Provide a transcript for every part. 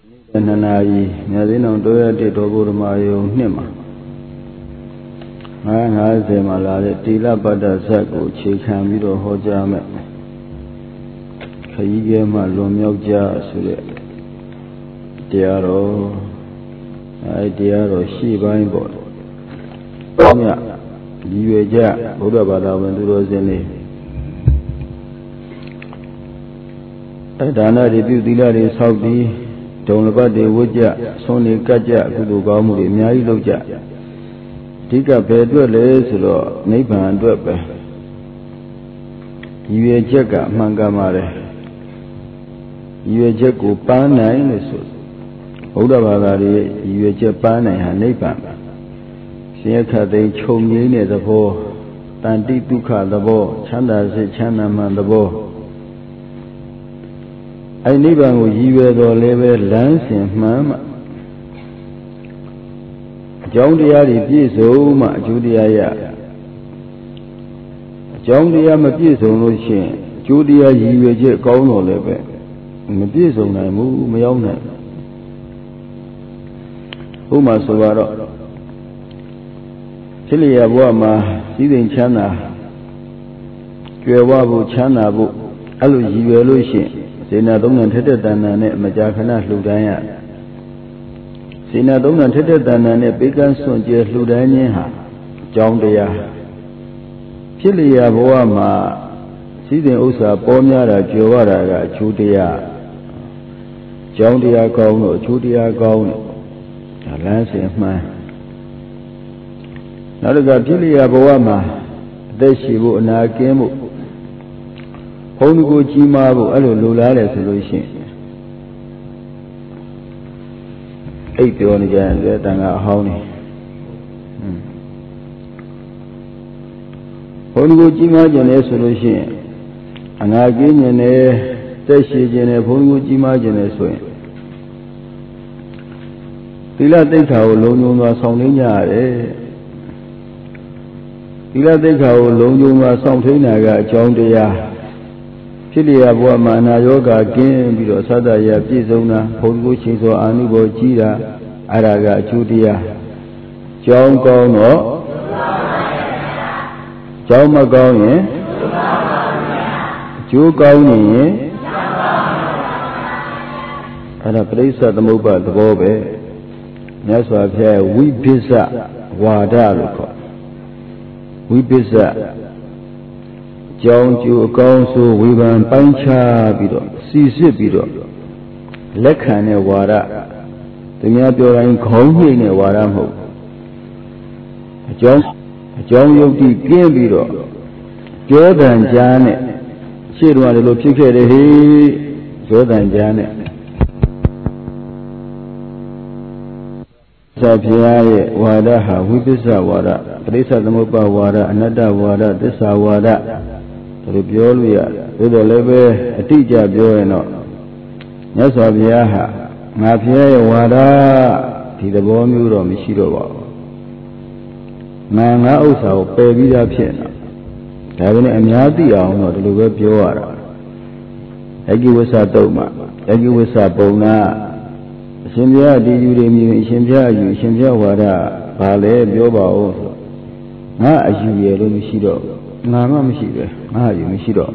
Nanai, Nadino Doyati Togurmayo Nima. I have them a lot of Tila Bada Saku, Chikamido Hojame. Kayigema Lumyoja Sule. Diaro, I diaro, she buying board. Omia, Yuja, Buddha Bada Vendurozene. Dana debut Dila Saudi. Don't about the Woja, Sony Kaja, Gudugamuri, Nyai Loja. Tika Pedro Leslo, Neighbor and Dwepe. You a jacka, Mangamare. You a jacko, Pana in the suit. Odavari, you a Japana and Neighbor. Siaka de Chomine the Bo, Tanti Duka the Bo, Chanda se Chana man the Bo. I never would you ever live lands in Mamma John the Ari Piso, Ma Judia John the Amapiso no shin, Judia, you a jet gono leve. Mapiso, I move my own name. Uma Sovaro Chilia Wama, Sidin Chana, Kuawabu Chana, Alu Evolution. Sina don't enter than a Majakana Ludaya. Sina don't enter than a began son, just Ludania, John Dea. Chilia Boama, Sidin Usa, Bomyara, Jovara, Judia, John Dea Gono, Judia Gono, a lance of mine. Now the Chilia Boama, there she would not game. Hongo Jimabu, Allo Lulare solution. 8 on again, that and a honey. Hongo Jimajan solution. And again, in a station of Hongo Jimajan as well. Pila Deka, Lonuma Sonina, Pila Deka, Lonuma Sonina, John Dea. Chilia Wamana Yoga again, below Sadaya, Pizona, Ponguchizo, Anubo, Jira, Araga, Judia, John Gono, John Magoni, Jew Goni, and a place at the mobile, the Bobe. That's why I've had we pizza, Wadaluko. We pizza. John Jew Council, we were Pancha Bido, Sisi Bido, Lekane Wara, the Nabura in Kongin Waramo. John Yogi Gambido, Jordan Janet, she wanted to look at he, Jordan Janet. Sapiae, Wadaha, Wibisa Wada, Prisa the Moba Wada, another Wada, this Wada. Rubiolia, with a level, a teacher, Bioeno. Yes, of Yaha, Mafia, Wada, Tidabo Muro, Mishiro. Nana also, baby, Piena. Having a Yadi on the Luga Piora. Egi was a doma, Egi was a bona. Simbia, did you renew Simbia, you Simbia Wada, Pale, Bioba also. Na as you yellow Mishiro. Mama Mishida, you Mishido.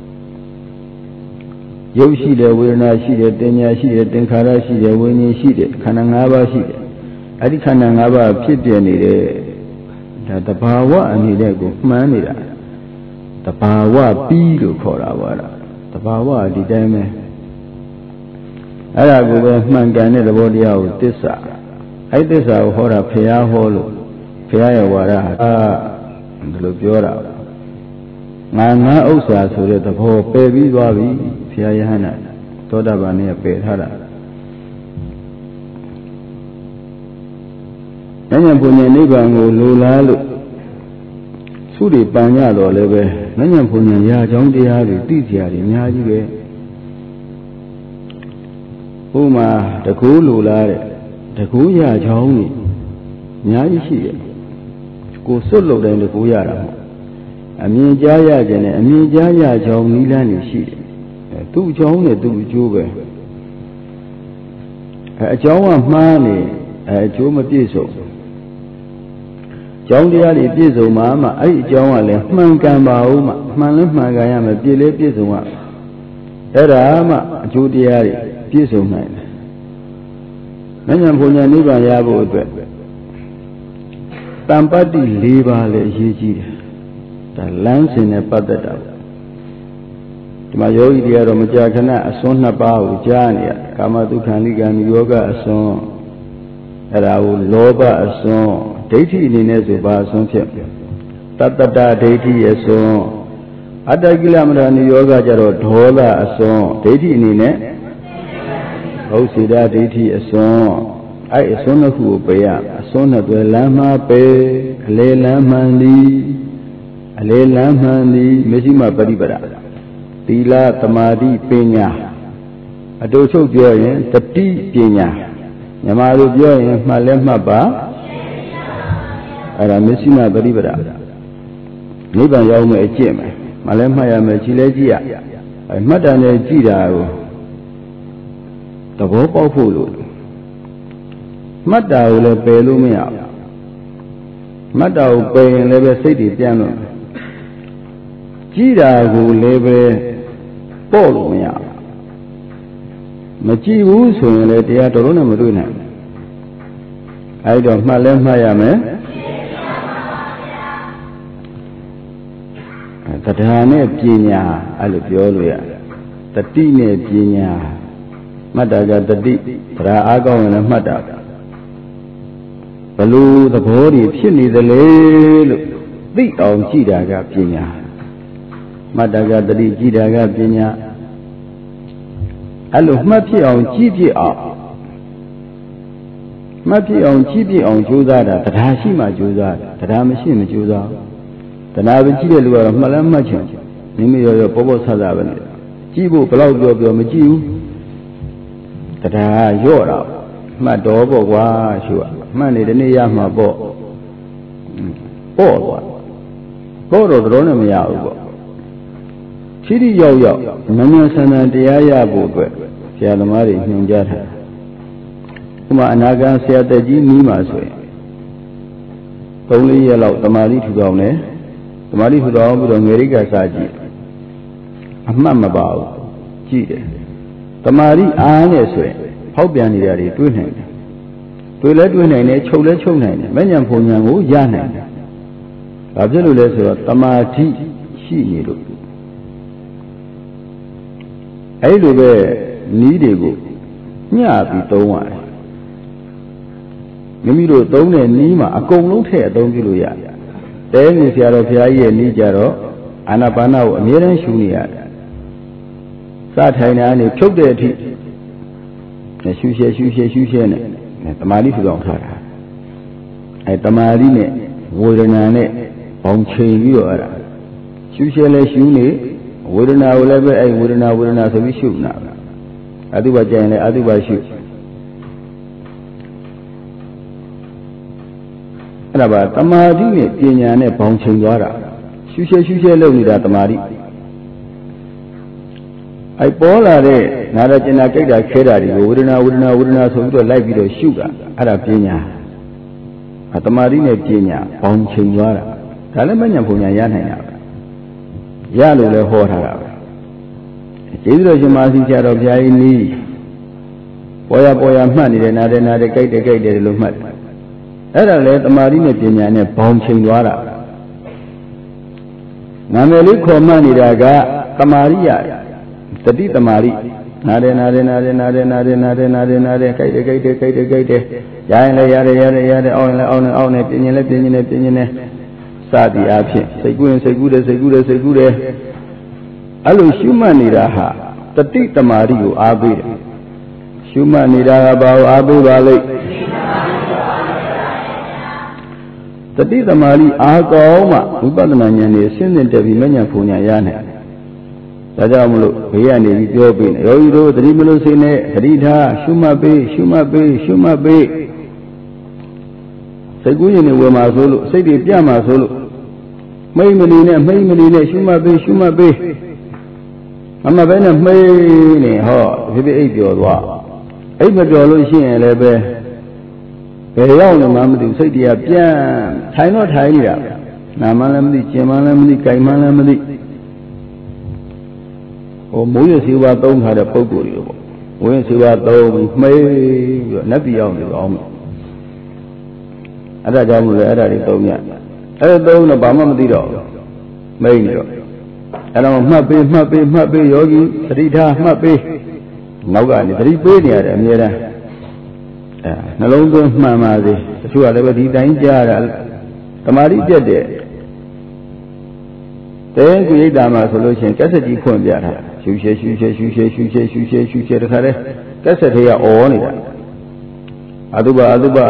Yoshi, the Wilna, she did, Denya, she did, Denkara, she did, Winnie, she did, Kanangaba, she did. Adi Kanangaba, Pipiani, that the Pawa and he go, Manida. The Pawa, Pido, Korawara. The Pawa, the Dame. I go, Mangane, the body out, this. I this out, Hora, Pia Holo, Pia Wara, and the Lubiora. Nana Osa, so that the whole baby Babi, Piana, Todabania Petara. Nanyapunya Nibango Lulalu Suri Panyalo Leve, Nanyapunya Yajong Diari, Titiari, Nyaji. Uma, the cool Lulare, the Kuya Jongi, Nyaji, go solo than the Kuyara. Amijaya Jane, Amijaya Jong Nilani, she. Two Jong, two Juve. cháu mà ma này chú mà biết rồi cháu đi ra đi biết rồi mà ấy cháu mà liền mang cam bảo mà lúc mà cái mà biết lấy biết rồi thế đó mà chú đi ra đi biết rồi này mấy nhà phụ nhà nước vào nhà bộ vậy tam bát đi lì ba lệ gì gì ta láng xin này bắt được mà yogi đi rồi mà cha khana ason na bao cha này kama tu khani kami yoga ason ra loba ason daithi này này rồi ba ason thiệt tattata daithi ason adagila mrani yoga cha rồi thola ason daithi này này hậu sida daithi ason ai ason na khu pe ya ason na tu lama pe ale laman di mesima paripara Tila tamadi penya, ado so biar yang teti penya, yang malu biar yang malam apa, ada mesina beri ber. Ni bang yang macam malam yang macam lagi ya, macam ni cira tu, tak apa pulu, macam le pelu mea, macam pelu lebih sedih tiang, cira tu lebih bỏ luôn mày mà chỉ uống xuống là thì đâu nó mà đuôi này ai đó mà lên mà ya mày tất cả này pin nhà ai đượcပြောrồi à tất ti này pin nhà mắt đã ra tất ti ra áo câu này mắt đã balu tập hồ đi thiên đi rồi luôn tí ông chỉ đã ra pin nhà mắt đã ra tất ti chỉ đã ra pin nhàအဲ့လိုမှတ်ဖြစ်အောင်ကြည့်ဖြစ်အောင်မှတ်ဖြစ်အောင်ကြည့်ဖြစ်အောင်ကြိုးစားတာတရားရှိမှကြိုးစားတရားမရှိမကြိုးစားတရားပဲကြည့်တဲ့လူကတော့မှတ်လည်းမှတ်ချင်မိမိရောရောပေါ်ပေါ်ဆဆပဲနေကြည့်ဖို့ဘလောက်ပြောပြောမကြည့်ဘူးတရားရော့တာမှတ်တော်ပေါ့ကွာရှုမှတ်နေတနေ့ရမှာပေါ့ပေါ့သွားပေါ့တော့တော်နဲ့မရဘူးပေါ့ရှိတိရောက်ရောက်မမြင်ဆန္ဒတရားရဖို့အတွက်ဆရာသမားတွေညွှန်ကြားထားဥပမာအနာဂတ်ဆရာတက်ကြီးနီးမှာဆိုရင်3-4ရက်လောက်တမာတိထူထောင်တယ်တမာတိထူထောင်ပြီးတော့ငရိကစာကြည့်အမှတ်မပါဘူးကြည့်တယ်တမာတိအားနဲ့ဆိုရင်ဖောက်ပြန်နေတာတွေတွေးနိုင်တယ်တွေးလဲတွေးနိုင်တယ်ချုပ်လဲချုပ်နိုင်တယ်မဉဏ်ဖုန်ဉဏ်ကိုရနိုင်တယ်ဘာဖြစ်လို့လဲဆိုတော့တမာတိရှိနေလို့အဲ့လိုပဲနီးတွေကိုညှပြီးသုံးရတယ်မိမိတို့သုံးတဲ့နီးမှာအကုန်လုံးထည့်အသုံးပြုလို့ရတယ်တဲငယ်ဆရာတော်ဘုရားကြီးရဲ့နီးကြတော့အာနာပါနကိုအမြဲတမ်းရှုနေရတယ်စထိုင်တာကနေဖြုတ်တဲ့အထိရှုရှဲနဲ့တမာတိထူထောင်ထားတာအဲတမာတိနဲ့ဝေဒနာနဲ့ပေါင်းချိန်ပြီးတော့အဲ့ဒါရှုရှဲလဲရှုနေဝေဒနာကိုလည်းပဲအဲ့ဝေဒနာဆိုပြီးရှုနာအတုပကြရင်လည်းအတုပရှုအဲ့ဒါပါတမာတိနဲ့ပညာနဲ့ပေါင်းချိန်သွားတာရှုရှဲလုပ်နေတာတမာတိအဲ့ပေါ်လာတဲ့နာရကျင်နာကြိတ်တာခဲတာတွေကိုဝေဒနာဆိုပြီးတော့လိုက်ပြီးတော့ရှုတာအဲ့ဒါပညာတမာတိနဲ့ပညာပေါင်းချိန်သွားတာဒါလည်းမဉဏ်ဘုံညာရနိုင်တာရလို့လည်းဟောထားတာပဲကျေးဇူးတော်ရှင်မဆီဆရာတော်ဘုရားကြီးနီးပေါ်ရမှတ်နေတယ်နားတယ်ကြိုက်တယ်လို့မှတ်တယ်အဲ့ဒါလည်းတမာတိနဲ့ပညာနဲ့ဘောင်ချိန်သွားတာနာမည်လေးခေါ်မှတ်နေတာကတမာရိယတတိတမာရိနားတယ်ကြိုက်တယ်ရရင်လည်းရတယ်အောင်းရင်လည်းအောင်းတယ်ပြင်းရင်လည်းပြင်းစသည်အားဖြင့်စိတ်ကူးတယ်အဲ့လိုရှုမှတ်နေတာဟာတတိတမာရိကိုအားပေးတယ်ရှုမှတ်နေတာကဘာကိုအားပေးပါလိမ့်တတိတမာရိအားကောင်းမှဝိပဿနာဉာဏ်နဲ့ဆင်းသင်တက်ပြီးမဉဏ်ဖုန်ဉာဏ်ရနိုင်တယ်ဒါကြောင့်မလို့ဘေးကနေပြီးပြောပေးနေယောဂီတို့သတိမလို့စိတ်နဲ့သတိထားရှုမှတ်ပေးစိတ်ကူးရင်ဝယ်မှာဆိုလို့စိတ်တွေပြတ်မှာဆိုလို့မိမလီနဲ့ရှုမှတ်ပေးအမှပဲနဲ့မိနေဟောဖြစ်အိပ်ပြောသွားအိမ်မပြောလို့ရှိရင်လည်းပဲဘယ်ရောက်နေမှမသိစိတ်တရားပြန်ထိုင်တော့ထိုင်နေတာနာမှလည်းမသိကျင်မှလည်းမသိကြိုင်မှလည်းမသိဟိုမိုးရစီဝါသုံးထားတဲ့ပုံကိုယ်တွေပေါ့ဝင်းစီဝါသုံးပြီးမှေးပြီးတော့နတ်ပြည်ရောက်နေအောင်အဲ့ဒါကြောင့်မို့လဲအဲ့ဒါတွေသုံးရအဲ့ဒါသုံးတော့ဘာမှမသိတော့မိတ်နေတော့အဲ့တော့မှတ်ပေးယောဂီသတိထားမှတ်ပေးနောက်ကနေသတိပေးနေရတယ်အမြဲတမ်းနှလုံးသွင်းမှန်ပါစေတချို့ကလည်းပဲဒီတိုင်းကြားတာတမာတိပြတ်တဲ့တဲကုရိတာမှာဆိုလို့ရှိရင်ကက်ဆက်ကြီးဖွင့်ပြတာရှူရှဲတခါတည်းကက်ဆက်တွေကအော်နေတာအတုပ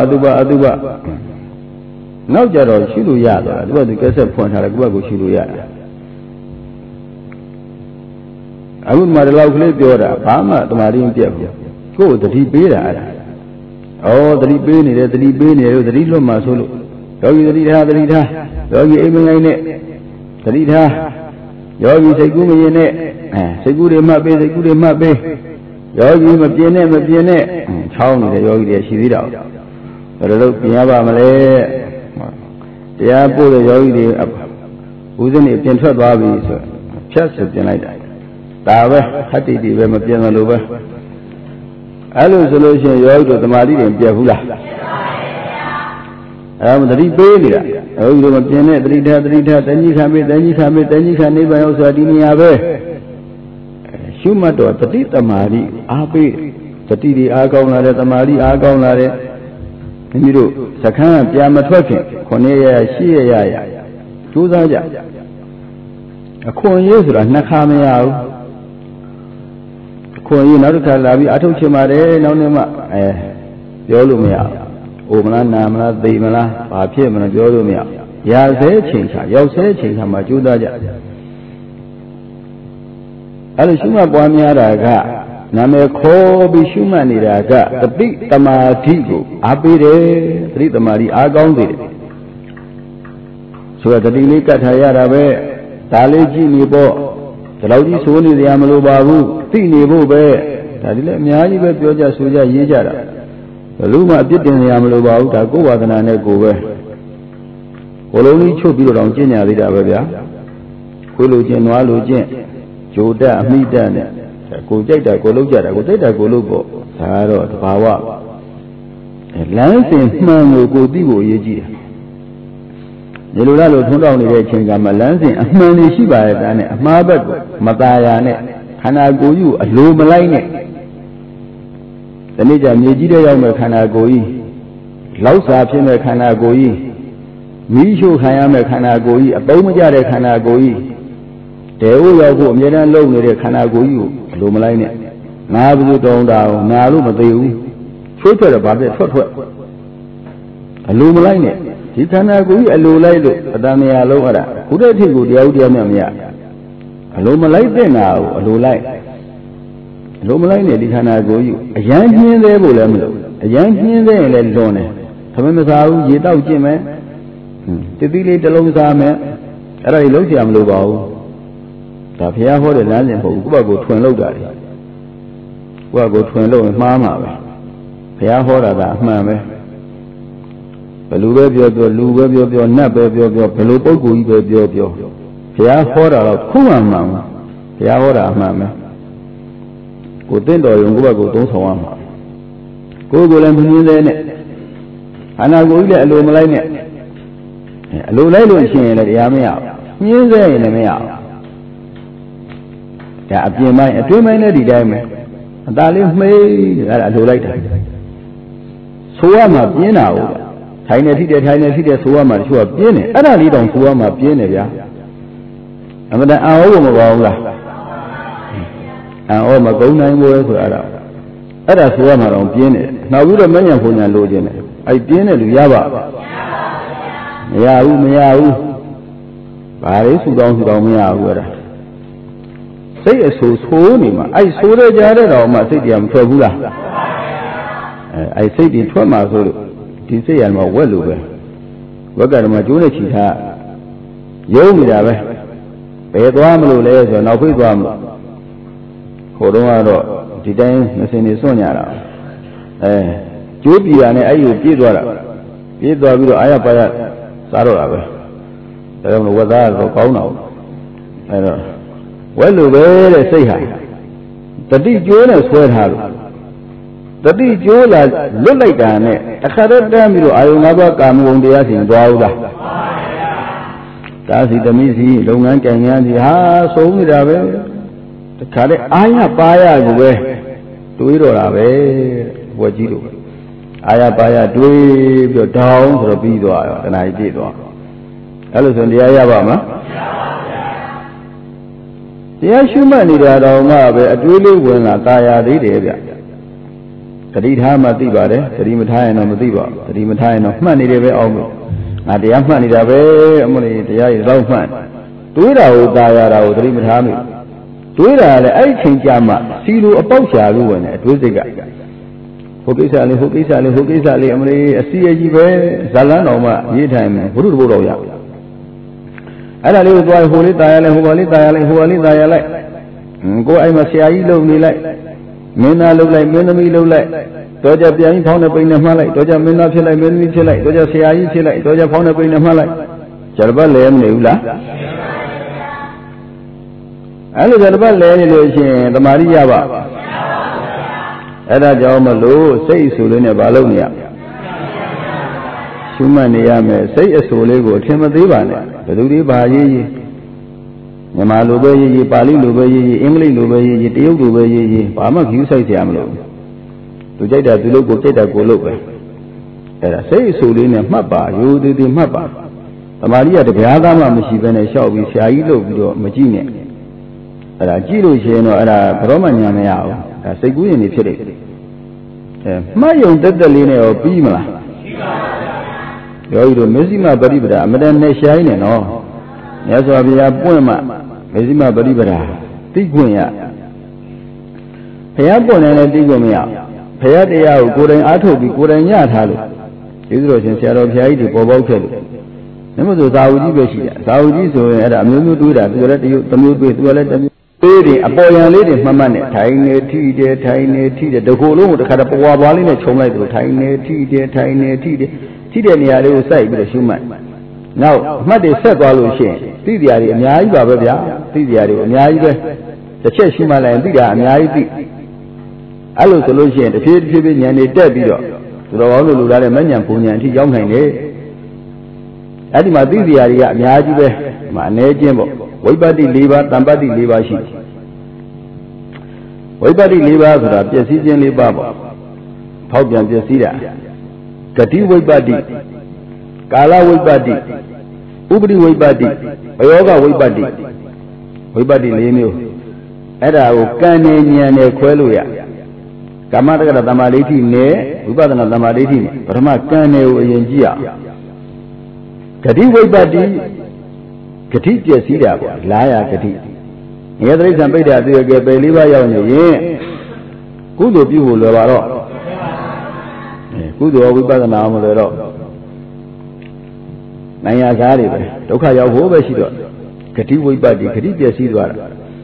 နောက်ကြတော့ရှူလို့ရသွားတာသူကကက်ဆက်ဖွင့်ထားတယ်ကိုရှူလို့ရတယ်အခုမှဒီလောက်ကလေးပြောတာဘာမှတမာတိမပြတ်ဘူးကိုယ်သတိပေးတာအဲ့ဒါသတိပေးနေတယ်သတိလွတ်မှဆိုလို့ယောဂီသတိထားယောဂီအိမ်မငိုင်းနဲ့သတိထားယောဂီစိတ်ကူးမရင်နဲ့စိတ်ကူးတွေမှတ်ပေးယောဂီမပြင်းနဲ့ချောင်းနေတဲ့ယောဂီတွေရှိသေးတာဘယ်လိုလုပ်ပြင်ရပါမလဲတရားပို့တဲ့ယောဂီတွေဦးဇင်းတွေပြင်ထွက်သွားပြီဆိုဖြတ်ဆိုပြင်လိုက်တာဒါပဲခတ္တိတိပဲမပြင်လို့ပဲအဲ့လိုဆိုလို့ရှိရင်ယောဂီတို့တမာတိတွေပြတ်ဘူးလားအဲ့ဒါသတိပေးနေတာယောဂီတို့မပြင်နဲ့သတိထားတဏှိခံပေးနိဗ္ဗာန်ရောက်ဆိုတာဒီနေရာပဲရှုမှတ်တော့တတိတမာတိအားပေးတတိတွေအားကောင်းလာတယ်တမာတိအားကောင်းလာတယ်မိမိတို့စခန်းကပြန်မထွက်ခင်9ရက်10ရက်ကြိုးစားကြအခွန်ရေးဆိုတာနှစ်ခါမရဘူးအခွန်ရေးနောက်တစ်ခါလာပြီးအထုတ်ချင်ပါတယ်နောက်နေ့မှပြောလို့မရဘူးအိုမလားနာမလားသိမလားဘာဖြစ်မလဲပြောလို့မရရာဆဲချိန်ခါရောက်ဆဲချိန်ခါမှာကြိုးစားကြအဲ့လိုရှုမှတ်ပွားများတာကနာမည်ခေါ်ပြီးရှုမှတ်နေတာကတတိတမာတိကိုအားပေးတယ်တတိတမာတိအားကောင်းစေတယ်ဆိုတော့တတိလေးကတ်ထားရတာပဲဒါလေးကြည့်နေပေါ့ဒီလောက်ကြီးဆိုနေကြမလို့ပါဘူးသိနေဖို့ပဲဒါဒီလည်းအများကြီးပဲပြောကြဆိုကြရေးကြတာဘယ်လိုမှအပြစ်တင်ရမလို့ပါဘူးဒါကိုယ်ဝါဒနာနဲ့ကိုယ်ပဲကိုယ်လုံးကြီးချုပ်ပြီးတော့ကျင့်ကြသေးတာပဲဗျာခွေးလိုကျင့်နွားလိုကျင့်ဂျိုတက်အမိတက်နဲ့ကိုယ်ကြိုက်တာကိုယ်လုပ်ကြတာကိုယ်ကြိုက်တာကိုယ်လုပ်ပေါ့ဒါကတော့သဘာဝလမ်းစဉ်မှန်ကိုကိုယ်သိဖို့အရေးကြီးတယ်ဒီလိုလားလို့ထုံးတောင်းနေတဲ့အချိန်ကမှလမ်းစဉ်အမှန်တွေရှိပါရဲ့တာနဲ့အမှားဘက်ကိုမตายာနဲ့ခန္ဓာကိုယ်ကြီးကိုအလိုမလိုက်နဲ့ဒီနေ့ကျမြေကြီးတဲ့ရောက်မဲ့ခန္ဓာကိုယ်ကြီးလောက်စာဖြစ်မဲ့ခန္ဓာကိုယ်ကြီးမိရှုခံရမဲ့ခန္ဓာကိုယ်ကြီးအပုံးမကျတဲ့ခန္ဓာကိုယ်ကြီးတဲဝရောက်ဖို့အမြဲတမ်းလုံနေတဲ့ခန္ဓာကိုယ်ကြီးကိုအလိုမလိုက်နဲ့ငါဘုသူတောင်းတာကိုငါလို့မသိဘူးချိုးထွက်တော့ဗာပြထွက်အလိုမလိုက်နဲ့ဒီခန္ဓာကိုယ်ကြီးအလိုလိုက်လို့အတန်မြာလုံးအဲ့ဒါဘုဒ္ဓထိပ်ကိုတရားဥတရားမြတ်မရအလိုမလိုက်တဲ့ငါကိုအလိုလိုက်လုံးမလိုက်နဲ့ဒီခန္ဓာကိုယ်ကြီးအရန်ညင်းသေးဖို့လည်းမလိုအရန်ညင်းသေးရင်လည်းလွန်တယ်သမမစားဘူးရေတောက်ကျင့်မယ်တတိလေးတစ်လုံးစားမယ်အဲ့ဒါကြီးလုံးကြမလို့ပါဘူးဒါဘုရားဟောတဲ့လမ်းစဉ်မဟုတ်ဘူးကိုယ့်ဘက်ကိုထွင်လို့တာလေကိုယ့်ဘက်ကိုထွင်လို့မှားမှာပဲဘုရားဟောတာကအမှန်ပဲဘယ်လိုပဲပြောလူပဲပြောနတ်ပဲပြောဘယ်လိုပုဂ္ဂိုလ်ကြီးပဲပြောဘုရားဟောတာတော့ခုမှမှန်ဘူးဘုရားဟောတာအမှန်ပဲကိုတင့်တော်ရုံကိုယ့်ဘက်ကိုသုံးဆောင်ရမှာကိုယ်ကိုယ်လည်းမမြင်သေးနဲ့ခန္ဓာကိုယ်ကြီးလည်းအလိုမလိုက်နဲ့အလိုလိုက်လို့ရှိရင်လည်းတရားမရဘူးညင်းစေရင်လည်းမရဘူးဒါအပြင်ပိုင်းအတွင်းပိုင်းနဲ့ဒီတိုင်းပဲအသာလေးမှေးအဲ့ဒါအလိုလိုက်တာဆိုရမှာပြင်းတာဟုတ်ထိုင်နေထိတယ်ဆိုရမှာတချို့ကပြင်းတယ်အဲ့ဒါလေးတောင်ဆိုရမှာပြင်းတယ်ဗျာအမှန်တန်အောမကောင်းလားအောမကုန်းနိုင်ဘူးဆိုအဲ့ဒါဆိုရမှာတော့ပြင်းတယ်နောက်ပြီးတော့မညံဖုန်ညာလိုချင်တယ်အဲ့ပြင်းတဲ့လူရပါမရဘူးဘာလေးဆူတောင်းမရဘူးအဲ့ဒါစိတ်အဆူဆိုးနေမှာအဲ့ဆိုးတဲ့ကြားတဲ့တော့မှစိတ်တရားမထွက်ဘူးလားအဲ့စိတ်တွေထွက်မှာဆိုလို့ဒီစိတ်ရမှာဝက်လို့ပဲဝက်ကဓမ္မကျိုးနဲ့ချီထားယုံနေတာပဲဘယ်သွားမလို့လဲဆိုတော့နောက်ဖိတ်သွားမလို့ဟိုတုန်းကတော့ဒီတိုင်းမစင်နေစွန့်ကြတာကျိုးပြည်ရနဲ့အဲ့ကိုပြေးသွားတာပြေးသွားပြီးတော့အာရပါရစားတော့တာပဲဒါကြောင့်ဝက်သားကတော့ကောင်းတာအဲ့တော့ဝက်လိုပဲတဲ့စိတ်ဟာတတိကျိုးနဲ့ဆွဲထားလို့တတိကျိုးလာလွတ်လိုက်တာနဲ့အခါတော့တန်းပြီးတော့အာယုံ၅ပါးကာမဂုဏ်တရားရှင်သွားဦးလားတာစီတမိစီလုပ်ငန်းကြံရမ်းစီဟာဆုံးနေတာပဲတခါတည်းအာရပါရကိုပဲတွေးတော့တာပဲဝက်ကြီးတို့အာရပါရတွေးပြီးတော့တောင်းဆိုတော့ပြီးသွားရောတဏှာကြီးပြည့်သွားအဲ့လိုဆိုရင်တရားရပါမလားတရားရှုမှတ်နေတာတော့မှပဲအတွေးလေးဝင်လာตายသေးတယ်ဗျသတိထားမှသိပါတယ်သတိမထားရင်တော့မသိပါဘူးသတိမထားရင်တော့မှတ်နေတယ်ပဲအောင်လို့ငါတရားမှတ်နေတာပဲအမလေးတရားရတော့မှတ်တွေးတာကိုตายရတာကိုသတိမထားမိတွေးတာလည်းအဲ့ဒီချိန်ကြမှာစီလိုအပေါက်ရှာလို့ဝင်တယ်အတွေးစိတ်ကဟိုကိစ္စလေးဟိုကိစ္စလေးဟိုကိစ္စလေးအမလေးအစီအကြီးပဲဇာလန်းတော်မှရေးထိုင်မယ်ဘုရုတဘုတော်ရအဲ့ဒါလေးကိုသွားဟိုလေးตายရလိုက်ဟိုကလေးตายရလိုက်ဟိုကလေးตายရလိုက်ကိုအဲ့မှာဆရာကြီးလုံနေလိုက်မင်းသားလုံလိုက်မင်းသမီးလုံလိုက်တော့ကြပြန်ပြီးဖောင်းတဲ့ပိန်နဲ့မှလိုက်တော့ကြမင်းသားဖြစ်လိုက်မင်းသမီးဖြစ်လိုက်တော့ကြဆရာကြီးဖြစ်လိုက်တော့ကြဖောင်းတဲ့ပိန်နဲ့မှလိုက်ကျရပတ်လဲမနေဘူးလားအဲ့လိုကျရပတ်လဲနေလို့ရှိရင်တမာရိရပါအဲ့ဒါကြောင့်မလို့စိတ်အဆူလေးနဲ့မလုပ်နေရရှုမှတ်နေရမယ်စိတ်အဆူလေးကိုအထင်မသေးပါနဲ့ဘယ်သူတွေပါရေးရေးမြန်မာလိုပဲရေးရေးပါဠိလိုပဲရေးရေးအင်္ဂလိပ်လိုပဲရေးရေးတရုတ်လိုပဲရေးရေးဘာမှခူးဆိုင်စရာမလိုသူကြိုက်တာသူလုပ်ကိုကြိုက်တာကိုလုပ်ပဲအဲ့ဒါစိတ်အဆူလေးနဲ့မှတ်ပါရိုးသေးသေးမှတ်ပါသမာဓိကတရားသားမှမရှိဘဲနဲ့ရှောက်ပြီးဆရာကြီးလုပ်ပြီးတော့မကြည့်နဲ့အဲ့ဒါကြည့်လို့ရှိရင်တော့အဲ့ဒါဘရောမညာမရဘူးဒါစိတ်ကူးရင်နေဖြစ်တယ်မှတ်ယုံတက်တက်လေးနဲ့ရောပြီးမလားပြီးပါဘူးယောဂီတို့မေဇိမပရိပဒါအမတန်နဲ့ရှိုင်းနေနော်မြတ်စွာဘုရားပွင့်မှမေဇိမပရိပဒါသိခွင့်ရဘုရားပွင့်တယ်လည်းသိခွင့်မရဘုရားတရားကိုကိုယ်တိုင်အားထုတ်ပြီးကိုယ်တိုင်ညထားလို့ဒီလိုဆိုရှင်ဆရာတော်ဘုရားကြီးတွေပေါ်ပေါက်ခဲ့လို့နမဆိုသာဝကြီးပဲရှိတယ်သာဝကြီးဆိုရင်အဲ့ဒါအမျိုးမျိုးတွေးတာသူလည်းတရုတ်တစ်မျိုးတွေးသူလည်းတစ်မျိုးသေးတယ်အပေါ်ရန်လေးတွေမှတ်မှတ်နဲ့ထိုင်နေထိတယ်ထိုင်နေထိတယ်တကူလုံးကိုတစ်ခါတော့ပွားပွားလေးနဲ့ခြုံလိုက်တယ်ထိုင်နေထိတယ်ထိုင်နေထိတယ်ထိတဲ့နေရာလေးကိုစိုက်ပြီးတော့ရှုမှတ်နောက်အမှတ်တွေဆက်သွားလို့ရှိရင်သိတရားတွေအများကြီးပါပဲဗျာသိတရားတွေအများကြီးပဲတစ်ချက်ရှုမှတ်လိုက်ရင်သိတာအများကြီးသိအဲ့လိုဆိုလို့ရှိရင်တစ်ဖြည်းဖြည်းဉာဏ်တွေတက်ပြီးတော့သူတော်ကောင်းတို့လူသားတဲ့မဉဏ်ဘုံဉဏ်အထိရောက်နိုင်တယ်အဲ့ဒီမှာသိတရားတွေကအများကြီးပဲဒီမှာအနေချင်းပေါ့ဝိပဿနာ၄ပါးတမ္ပတ္တိ၄ပါးရှိဝိပဿနာ၄ပါးဆိုတာပျက်စီးခြင်း၄ပါးပေါ့ဖောက်ပြန်ပျက်စီးတာဂတိဝိပဿနာကာလဝိပဿနာဥပရိဝိပဿနာဘယောဂဝိပဿနာဝိပဿနာ၄မျိုးအဲ့ဒါကိုကံဉာဏ်နဲ့ခွဲလို့ရကာမတက္ကသမာဓိဋ္ဌိနဲ့ဝိပဿနာသမာဓိဋ္ဌိနဲ့ပထမကံနဲ့ကိုအရင်ကြည့်ရဂတိဝိပဿနာဂတိပျက်စီးတာပေါ့လာရဂတိငရဲတိရစ္ဆာန်ပိဋကတည်းကပယ်လေးပါးရောက်နေရင်ကုသိုလ်ပြုဖို့လွယ်ပါတော့ကုသိုလ်ဝိပဿနာမလွယ်တော့နိုင်ရစားတွေပဲဒုက္ခရောက်ဖို့ပဲရှိတော့ဂတိဝိပဿနာဂတိပျက်စီးသွားတာ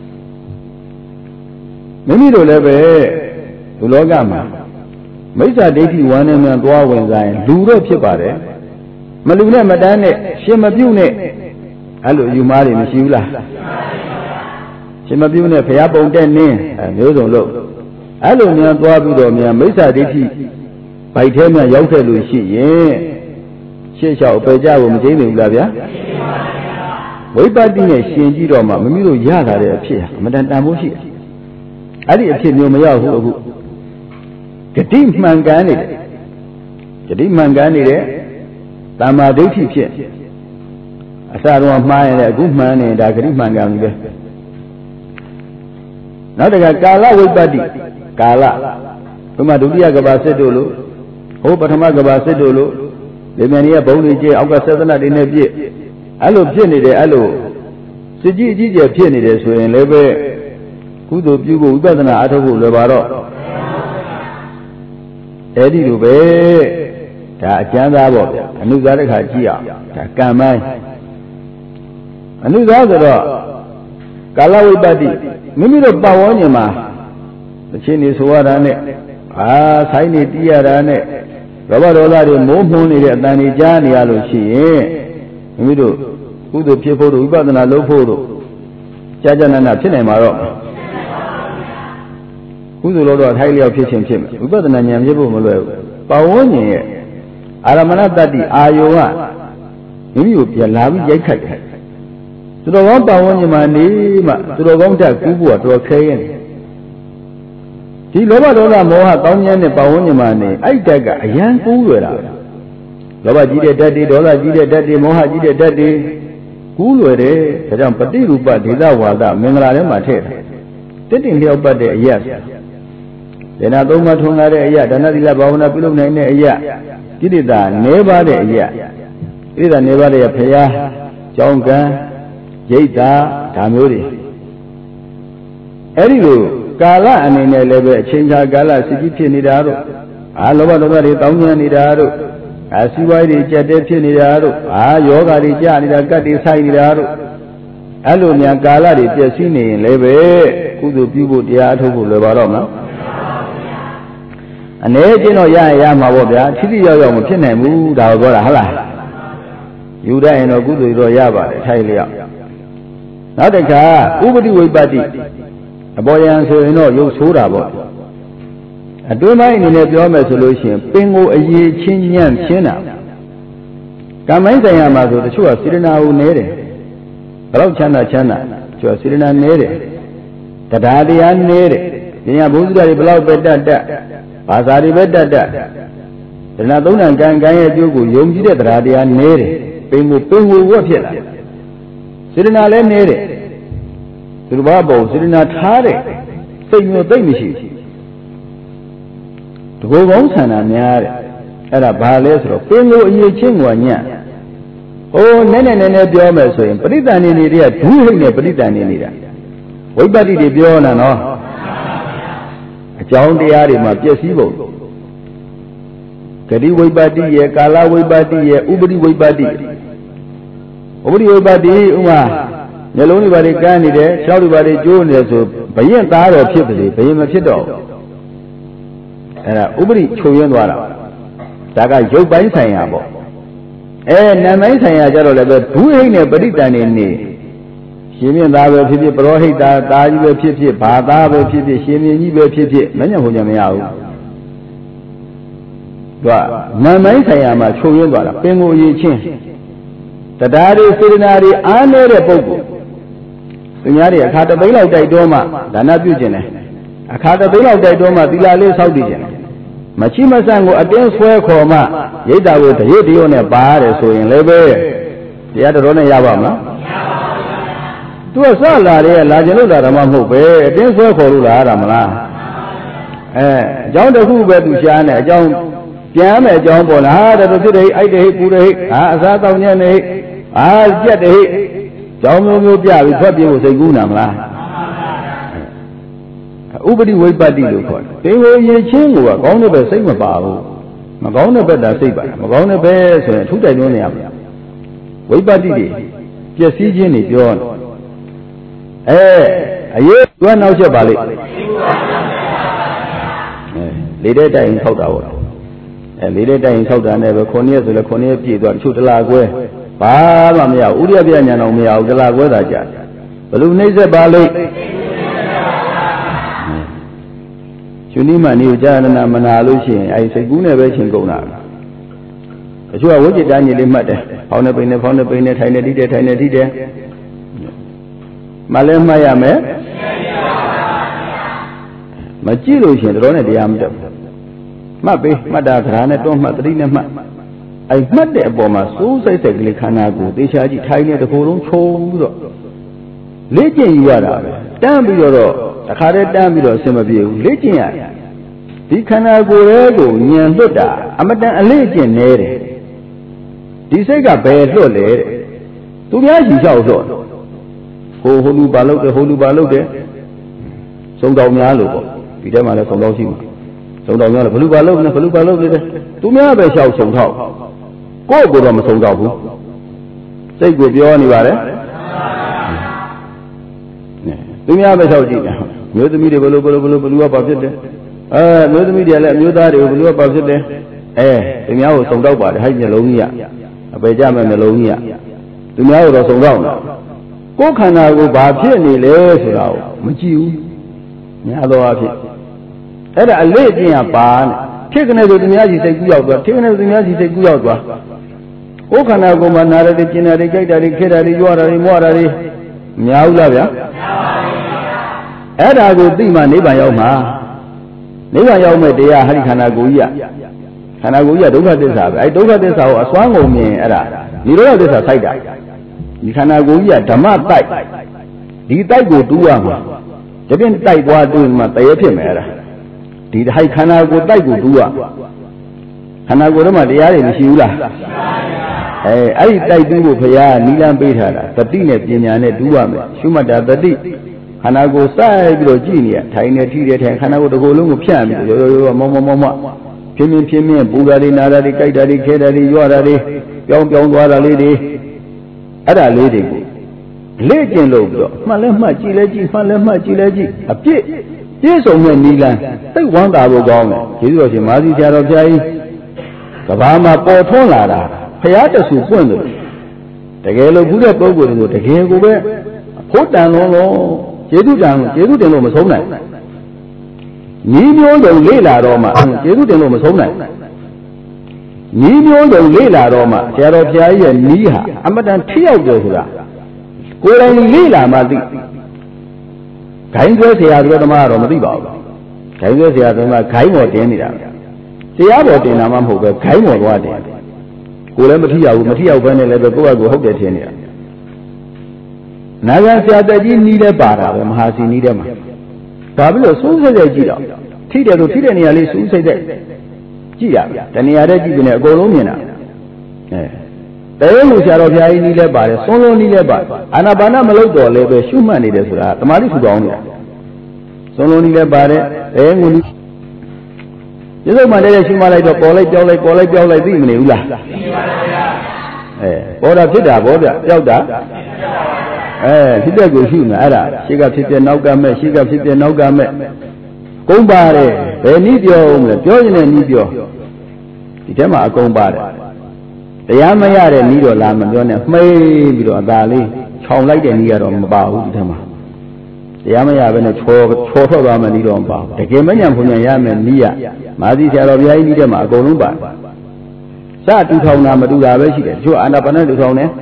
မိမိတို့လည်းပဲဒီလောကမှာမိစ္ဆာဒိဋ္ဌိဝမ်းနဲ့မြန်သွားဝင်စားရင်လူတော့ဖြစ်ပါတယ်မလူနဲ့မတန်းနဲ့ရှင်မပြုတ်နဲ့အဲ့လိုယူမားတွေမရှိဘူးလားရှင်မပြုတ်နဲ့ဘုရားပုံတက်နင်းမျိုးစုံလို့အဲ့လိုမြန်သွားပြီးတော့မြန်မိစ္ဆာဒိဋ္ဌိဗိုက်ထဲမှာရောက်ခဲ့လို့ရှိရင်ရှေ့လျှောက်ပယ်ကြဖို့မကျိန်းနေဘူးလားဗျာဝိပဿနာနဲ့ရှင်ကြည့်တော့မှမမိတို့ရလာတဲ့အဖြစ်ဟာအမှန်တန်ဖို့ရှိတယ်အဲ့ဒီအဖြစ်မျိုးမရောက်ဘူးအခုဂတိမှန်ကန်နေတယ်ဂတိမှန်ကန်နေတဲ့တမ္မာဒိဋ္ဌိဖြစ်အစတော့မှားရင်လည်းအခုမှန်နေဒါဂတိမှန်ကန်ပြီပဲနောက်တကကာလဝိပဿနာကာလဘုမဒုတိယကဘာစစ်တို့လို့ဟိုပထမကဘာစစ်တို့လို့ဒီမြန်ကြီးကဘုံတွေကျဲအောက်ကဆက်သနာတွေနဲ့ပြည့်အဲ့လိုဖြစ်နေတယ်အဲ့လိုစစ်ကြီးအကြီးကျယ်ဖြစ်နေတယ်ဆိုရင်လည်းပဲကုသိုလ်ပြုဖို့ဝိပဿနာအားထုတ်ဖို့လွယ်ပါတော့အဲ့ဒီလိုပဲဒါအကျမ်းသားပေါ့ဗျာအနုသားတစ်ခါကြည့်အောင်ဒါကံမိုင်းအနုသားဆိုတော့ကာလဝိပဿနာမိမိတို့ပတ်ဝန်းကျင်မှာအချင်းနေဆိုရတာနဲ့ဆိုင်နေတီးရတာနဲ့လောဘဒေါသတွေမိုးမှုန်းနေတဲ့အတန်ကြီးကြားနေရလို့ရှိရင်မိမိတို့ကုသိုလ်ဖြစ်ဖို့တို့ဝိပဿနာလုပ်ဖို့တို့ကြာကြာနာနာဖြစ်နိုင်မှာတော့ကုသိုလ်လို့တော့ထိုက်လျောက်ဖြစ်ခြင်းဖြစ်မယ်ဝိပဿနာဉာဏ်ဖြစ်ဖို့မလွယ်ဘူးပတ်ဝန်းကျင်ရဲ့အာရမဏတတ္တိအာယုံကမိမိကိုပြန်လာပြီးရိုက်ခတ်တယ်သူတော်ကောင်းပတ်ဝန်းကျင်မှာနေမှသူတော်ကောင်းတက်ကူးဖို့တော့ခဲရင်ဒီလောဘဒေါသမောဟတောင်းမြန်းတဲ့ပတ်ဝန်းကျင်မှာနေအဲ့တက်ကအရန်ကူးရတာလောဘကြီးတဲ့ဓာတ်တွေဒေါသကြီးတဲ့ဓာတ်တွေမောဟကြီးတဲ့ဓာတ်တွေကူးလွယ်တယ်ဒါကြောင့်ပฏิရူပဒေသဝါဒမင်္ဂလာထဲမှာထည့်တယ်တစ်တင်လျောက်ပတ်တဲ့အရာဒေနာသုံးပါးထွန်းလာတဲ့အရာဒါနသီလဘာဝနာပြုလုပ်နိုင်တဲ့အရာကိလေသာနေပါတဲ့အရာကိလေသာနေပါတဲ့ဖရာကြောင်းကံရိတ်တာဒါမျိုးတွေအဲ့ဒီလိုကာလအနေနဲ့လည်းပဲအချိန်ကြာကာလစီကြီးဖြစ်နေတာတို့လောဘဒေါသတွေတောင်းကျမ်းနေတာတို့စီးပွားရေးတွေကြက်တဲဖြစ်နေတာတို့ယောဂတွေကြာနေတာကတ်တွေဆိုင်နေတာတို့အဲ့လိုများကာလတွေပြည့်စည်နေရင်လည်းပဲကုသိုလ်ပြုဖို့တရားအထုတ်ဖို့လွယ်ပါတော့မလားအနေချင်းတော့ရရင်ရမှာပေါ့ဗျာထိတိရောက်ရောက်မဖြစ်နိုင်ဘူးဒါကိုပြောတာဟုတ်လားယူတတ်ရင်တော့ကုသိုလ်တော့ရပါတယ်ထိုက်လျောက်နောက်တစ်ခါဥပတိဝိပ္ပတ္တိအပေါ်ယံဆိုရင်တော့ရုပ်ဆိုးတာပေါ့အတွင်းပိုင်းအနေနဲ့ပြောမယ်ဆိုလို့ရှိရင်ပင်ကိုအရေးချင်းညံ့ချင်းတာကံမိုင်းဆိုင်ရာမှာဆိုတချို့ကစေတနာကိုနဲတယ်ဘယ်တော့ချမ်းသာတချို့ကစေတနာနဲတယ်တရားတရားနဲတယ်ဉာဏ်ဘုရားတွေဘယ်လောက်ပဲတတ်ဘာသာတွေပဲတတ်ဒါနသုံးဏကံရဲ့အကျိုးကိုယုံကြည်တဲ့တရားတရားနဲတယ်ပင်ကိုဝတ်ဖြစ်လာစေတနာလည်းနဲတယ်သူတစ်ပါးပုံစေတနာထားတယ်စိတ်မျိုးသိမ့်မရှိဘူးတကူကောင်းဆန္ဒများတဲ့အဲ့ဒါဘာလဲဆိုတော့ပင်ကိုအရေးချင်းကညံ့နည်းနည်းပြောမယ်ဆိုရင်ပရိသန္တိနေတွေကဒုဟိတ်နဲ့ပရိသန္တိနေတာဝိပဿတိတွေပြောနေတာနော်အကြောင်းတရားတွေမှာပျက်စီးပုံဂတိဝိပဿတိရဲ့ကာလဝိပဿတိရဲ့ဥပရိဝိပဿတိဥပရိဝိပဿတိဥမာမျက်လုံးတွေဘာတွေကန်းနေတယ်ခြေထောက်တွေဘာတွေကျိုးနေတယ်ဆိုဘယင်သားတော်ဖြစ်တယ်ဘယင်မဖြစ်တော့အဲ့ဒါဥပရိချုပ်ရင်းသွားတာဒါကရုပ်ပိုင်းဆိုင်ရာပေါ့နာမ်ပိုင်းဆိုင်ရာကြတော့လည်းပဲဒုဟိတ်နဲ့ပရိတန်နေနေရှင်မြင့်သားပဲဖြစ်ဖြစ်ပရောဟိတ်သားကြီးပဲဖြစ်ဖြစ်ဘာသားပဲဖြစ်ဖြစ်ရှင်မြင့်ကြီးပဲဖြစ်ဖြစ်မညံ့ဖို့ညံ့မရဘူးသူကနာမ်ပိုင်းဆိုင်ရာမှာချုပ်ရင်းသွားတာပင်ကိုအရေးချင်းတရားတွေစေတနာတွေအားနည်းတဲ့ပုဂ္ဂိုလ်သူများတွေအခါတစ်သိန်းလောက်တိုက်တော့မှဒါနပြုကျင်တယ်အခါတစ်သိန်းလောက်တိုက်တော့မှသီလလေးစောင့်တည်ကျင်တယ်မချိမဆန့်ကိုအတင်းဆွဲခေါ်မှရိတ်တာကိုတရွတ်တရွတ်နဲ့ပါရတယ်ဆိုရင်လည်းပဲတရားတော်နဲ့ရပါမလားသူကစလာတဲ့လာကျင်လို့လာတာမှမဟုတ်ပဲအတင်းဆွဲခေါ်လို့လာရတာမလားအကြောင်းတစ်ခုပဲသူရှားနေအကြောင်းပြန်မယ်အကြောင်းပေါ်လာတော်ဖြစ်တယ်အိုက်တယ်ပူတယ်အစားတောင်းညံ့နေကြက်တယ်ကြောင်းမျိုးပြပြီးထွက်ပြေးဖို့စိတ်ကူးနာမလားဥပတိဝိပဿတိလို့ခေါ်တယ်ပင်ကိုရေချင်းကိုကကောင်းတဲ့ဘက်စိတ်မပါဘူးမကောင်းတဲ့ဘက်သာစိတ်ပါမကောင်းတဲ့ဘက်ဆိုရင်ထူးတိုက်တွန်းနေရမှာဝိပဿတိတွေပျက်စီးခြင်းတွေပြောတယ်အရေးကနောက်ချက်ပါလိမ့်လေတဲ့တိုင်ထောက်တာပေါ့လေတဲ့တိုင်ထောက်တာနဲ့ပဲ9ရက်ဆိုလဲ9ရက်ပြည့်သွားတချို့တလားခွဲဘာမှမရဘူးဥရိယပြညာတော့မရဘူးတလားခွဲတာကြာဘယ်လိုနှိမ့်ဆက်ပါလိမ့်ရှင်နိမန်ကိုကြာနာမနာလို့ရှိရင်စိတ်ကူးနဲ့ပဲရှင်ကုန်တာတချို့ကဝိจิตတန်းကြီးလေးမှတ်တယ်ဖောင်းနေပိန်နေဖောင်းနေပိန်နေထိုင်နေတိတယ်ထိုင်နေတိတယ်မလဲမှတ်ရမယ်မကြည့်လို့ရှိရင်တော်နဲ့တရားမတက်ဘူးမှတ်ပေးမှတ်တာခရာနဲ့တွန်းမှတ်သတိနဲ့မှတ်မှတ်တဲ့အပေါ်မှာစိုးစိတ်စိတ်ကလေးခန္ဓာကိုသေချာကြည့်ထိုင်နေတစ်ခုလုံးခြုံပြီးတော့လေ့ကျင့်ယူရတာပဲတန်းပြီးတော့တခါတည်းတန်းပြီးတော့အဆင်မပြေဘူးလေ့ကျင့်ရတယ်ဒီခန္ဓာကိုယ်ရဲ့ကိုညံလွတ်တာအမတန်အလေ့ကျင့်နေတယ်ဒီစိတ်ကဘယ်လွတ်လဲသူများရှိလျှောက်လွတ်ဟိုလူပါလို့တယ်ဟိုလူပါလို့တယ်စုံတော်များလို့ပေါ့ဒီထဲမှာလည်းစုံတော်ရှိမှာစုံတော်များလို့ဘလူပါလို့နဲ့ဘလူပါလို့တယ်သူများပဲလျှောက်စုံထောက်ကိုယ့်ကိုယ်တော့မစုံတော့ဘူးစိတ်ကိုပြောနေပါတယ်သူများပဲလျှောက်ကြည့်တယ်မျိုးသမီးတွေဘလူကဘာဖြစ်တယ်မျိုးသမီးတွေလည်းအမျိုးသားတွေကိုဘယ်လိုပေါ့ဖြစ်တယ်သူများကိုစုံတော့ပါတယ်ဟဲ့မျက်လုံးကြီးအပေကြမဲ့မျက်လုံးကြီးသူများကိုတော့စုံတော့တယ်ကိုယ်ခန္ဓာကိုဘာဖြစ်နေလဲဆိုတာကိုမကြည့်ဘူးများသောအားဖြင့်အဲ့ဒါအလေးအကျင့်ကပါနဲ့ဖြစ်ကနေဆိုသူများကြီးစိတ်ကူးရောက်သွားဖြစ်ကနေဆိုသူများကြီးစိတ်ကူးရောက်သွားကိုယ်ခန္ဓာကိုယ်မှာနာရတဲ့ကျင်တာတွေကြိုက်တာတွေခဲတာတွေကြွားတာတွေမွားတာတွေများဘူးလားဗျာအဲ့ဒါကိုသိမှနိဗ္ဗာန်ရောက်မှာနိဗ္ဗာန်ရောက်မဲ့တရားဟရိခန္ဓာကိုယ်ကြီးခန္ဓာကိုယ်ကြီးဒုက္ခသစ္စာပဲအဲ့ဒုက္ခသစ္စာကိုအစွမ်းကုန်မြင်အဲ့ဒါနိရောဓသစ္စာစိုက်တာဒီခန္ဓာကိုယ်ကြီးဓမ္မတိုက်ဒီတိုက်ကိုတူးရမှာဒီပြင်တိုက်သွားတူးမှတရေဖြစ်မယ်အဲ့ဒါဒီဟိုက်ခန္ဓာကိုယ်တိုက်ကိုတူးရခန္ဓာကိုယ်ထဲမှာတရားတွေမရှိဘူးလားအဲ့ဒီတိုက်တူးဖို့ဘုရားနိလန်းပေးထားတာတတိနဲ့ပညာနဲ့တူးရမယ်ရှုမှတ်တာတတိခန္ဓာကိုယ်စိုက်ပြီးတော့ကြည့်နေရထိုင်နေထိတယ်ထိုင်ခန္ဓာကိုယ်တစ်ခုလုံးကိုဖြန့်ပြီးရောရောမောဖြင်းပူတာတွေနာတာတွေကြိုက်တာတွေခဲတာတွေရွာတာတွေပြောင်းသွားတာလေးတွေအဲ့ဒါလေးတွေကိုလေ့ကျင့်လို့ပြီးတော့မှတ်လဲမှတ်ကြည့်လဲကြည့်မှတ်လဲမှတ်ကြည့်လဲကြည့်အပြည့်ပြည့်စုံတဲ့နိလန်းသိဝမ်းသာဖို့ကောင်းတယ်ကျေးဇူးတော်ရှင်မာသီဆရာတော်ဘုရားကြီးကဘာမှာပေါ်ထွန်းလာတာဘုရားတဆူပွင့်တယ်တကယ်လို့ဘူးတဲ့ပုဂ္ဂိုလ်တွေကိုတကယ်ကိုပဲဖို့တန်လုံးကျေးဇူးတင်လို့မဆုံးနိုင်ညီမျိုးလုံးလေ့လာတော့မှကျေးဇူးတင်လို့မဆုံးနိုင်ညီမျိုးလုံးလေ့လာတော့မှဆရာတော်ဘုရားကြီးရဲ့နီးဟာအမတန်ထိရောက်တယ်ဆိုတာကိုယ်တိုင်လေ့လာမှသိဂိုင်းဆွဲဆရာတော်ဓမ္မကတော့မသိပါဘူးဂိုင်းဆွဲဆရာတော်ကဂိုင်းပေါ်တင်နေတာတရားပေါ်တင်တာမှမဟုတ်ပဲဂိုင်းပေါ်သွားတယ်ကိုယ်လည်းမထိရောက်ဘူးမထိရောက်ဘဲနဲ့လည်းပဲကိုယ့်အကူဟုတ်တယ်ထင်နေတာနာဂန်ဆရာတက်ကြီးနီးလဲပါတာပဲမဟာစီနီးတဲ့မှာဒါပြီးတော့စူးစိတ်ကြည့်တော့ထိတယ်လို့ထိတဲ့နေရာလေးစူးစိတ်ကြည့်ရတနေရာတည်းကြည့်ပြီးနေအကုန်လုံးမြင်တာတဲလို့ဆရာတော်ဘုရားကြီးနီးလဲပါတယ်စွန်းလုံးနီးလဲပါအာနာပါနမလုပ်တော့လဲပဲရှုမှတ်နေတယ်ဆိုတာတမာတိထူပေါင်းနေတာစွန်းလုံးနီးလဲပါတယ်တဲငုံနီးဒီလိုမှလည်းရှုမှတ်လိုက်တော့ပေါ်လိုက်ပြောင်းလိုက်သိမနေဘူးလားသိပါပါဗျာပေါ်တာဖြစ်တာဗောဗျပျောက်တာဖြစ်တဲ့ကိုရှိမှာအဲ့ဒါရှေ့ကဖြစ်တဲ့နောက်ကမဲ့ရှေ့ကဖြစ်တဲ့နောက်ကမဲ့ကုန်းပါတယ်ဘယ်နည်းပြောဦးမလဲပြောရင်လည်းနည်းပြောဒီထဲမှာအကုန်ပါတယ်တရားမရတဲ့နည်းတော့လာမပြောနဲ့မှိတ်ပြီးတော့အသာလေးခြောင်လိုက်တဲ့နည်းကတော့မပါဘူးဒီထဲမှာတရားမရဘဲနဲ့ချောထွက်သွားမှနည်းတော့မပါဘူးတကယ်မညံဘုံညံရမယ်နည်းရမာသီဆရာတော်ဘုရားကြီးနည်းထဲမှာအကုန်လုံးပါတယ်စတူထောင်တာမတူတာပဲရှိတယ်တချို့အာနာပါနတူထောင်တယ်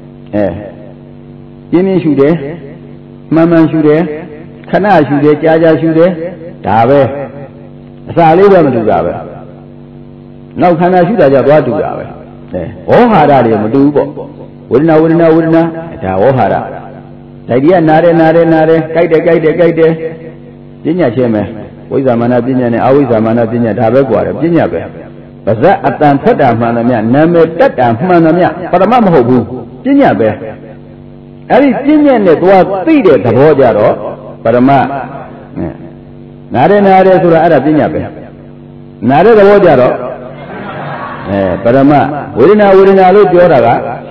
ပြင်းရှုတယ်မှန်ရှုတယ်ခဏရှုတယ်ကြာရှုတယ်ဒါပဲအစာလေးပဲမတူတာပဲနောက်ခန္ဓာရှုတာကြသွားတူတာပဲဝေါဟာရတွေမတူဘူးပေါ့ဝေဒနာဒါဝေါဟာရတိုက်ကြီးကနာတယ်ကြိုက်တယ်ပညာချင်းပဲဝိဇ္ဇာမာနပညာနဲ့အဝိဇ္ဇာမာနပညာဒါပဲกว่าတယ်ပညာပဲပါဇက်အတန်ထွက်တာမှန်သမျှနာမည်တက်တာမှန်သမျှပရမမဟုတ်ဘူးပညာပဲအဲ့ဒီပြည့်ညက်နဲ့သွားသိတဲ့သဘောကြတော့ပရမနာတယ်ဆိုတာအဲ့ဒါပြည့်ညက်ပဲနာတဲ့သဘောကြတော့ပရမဝေဒနာလို့ပြောတာက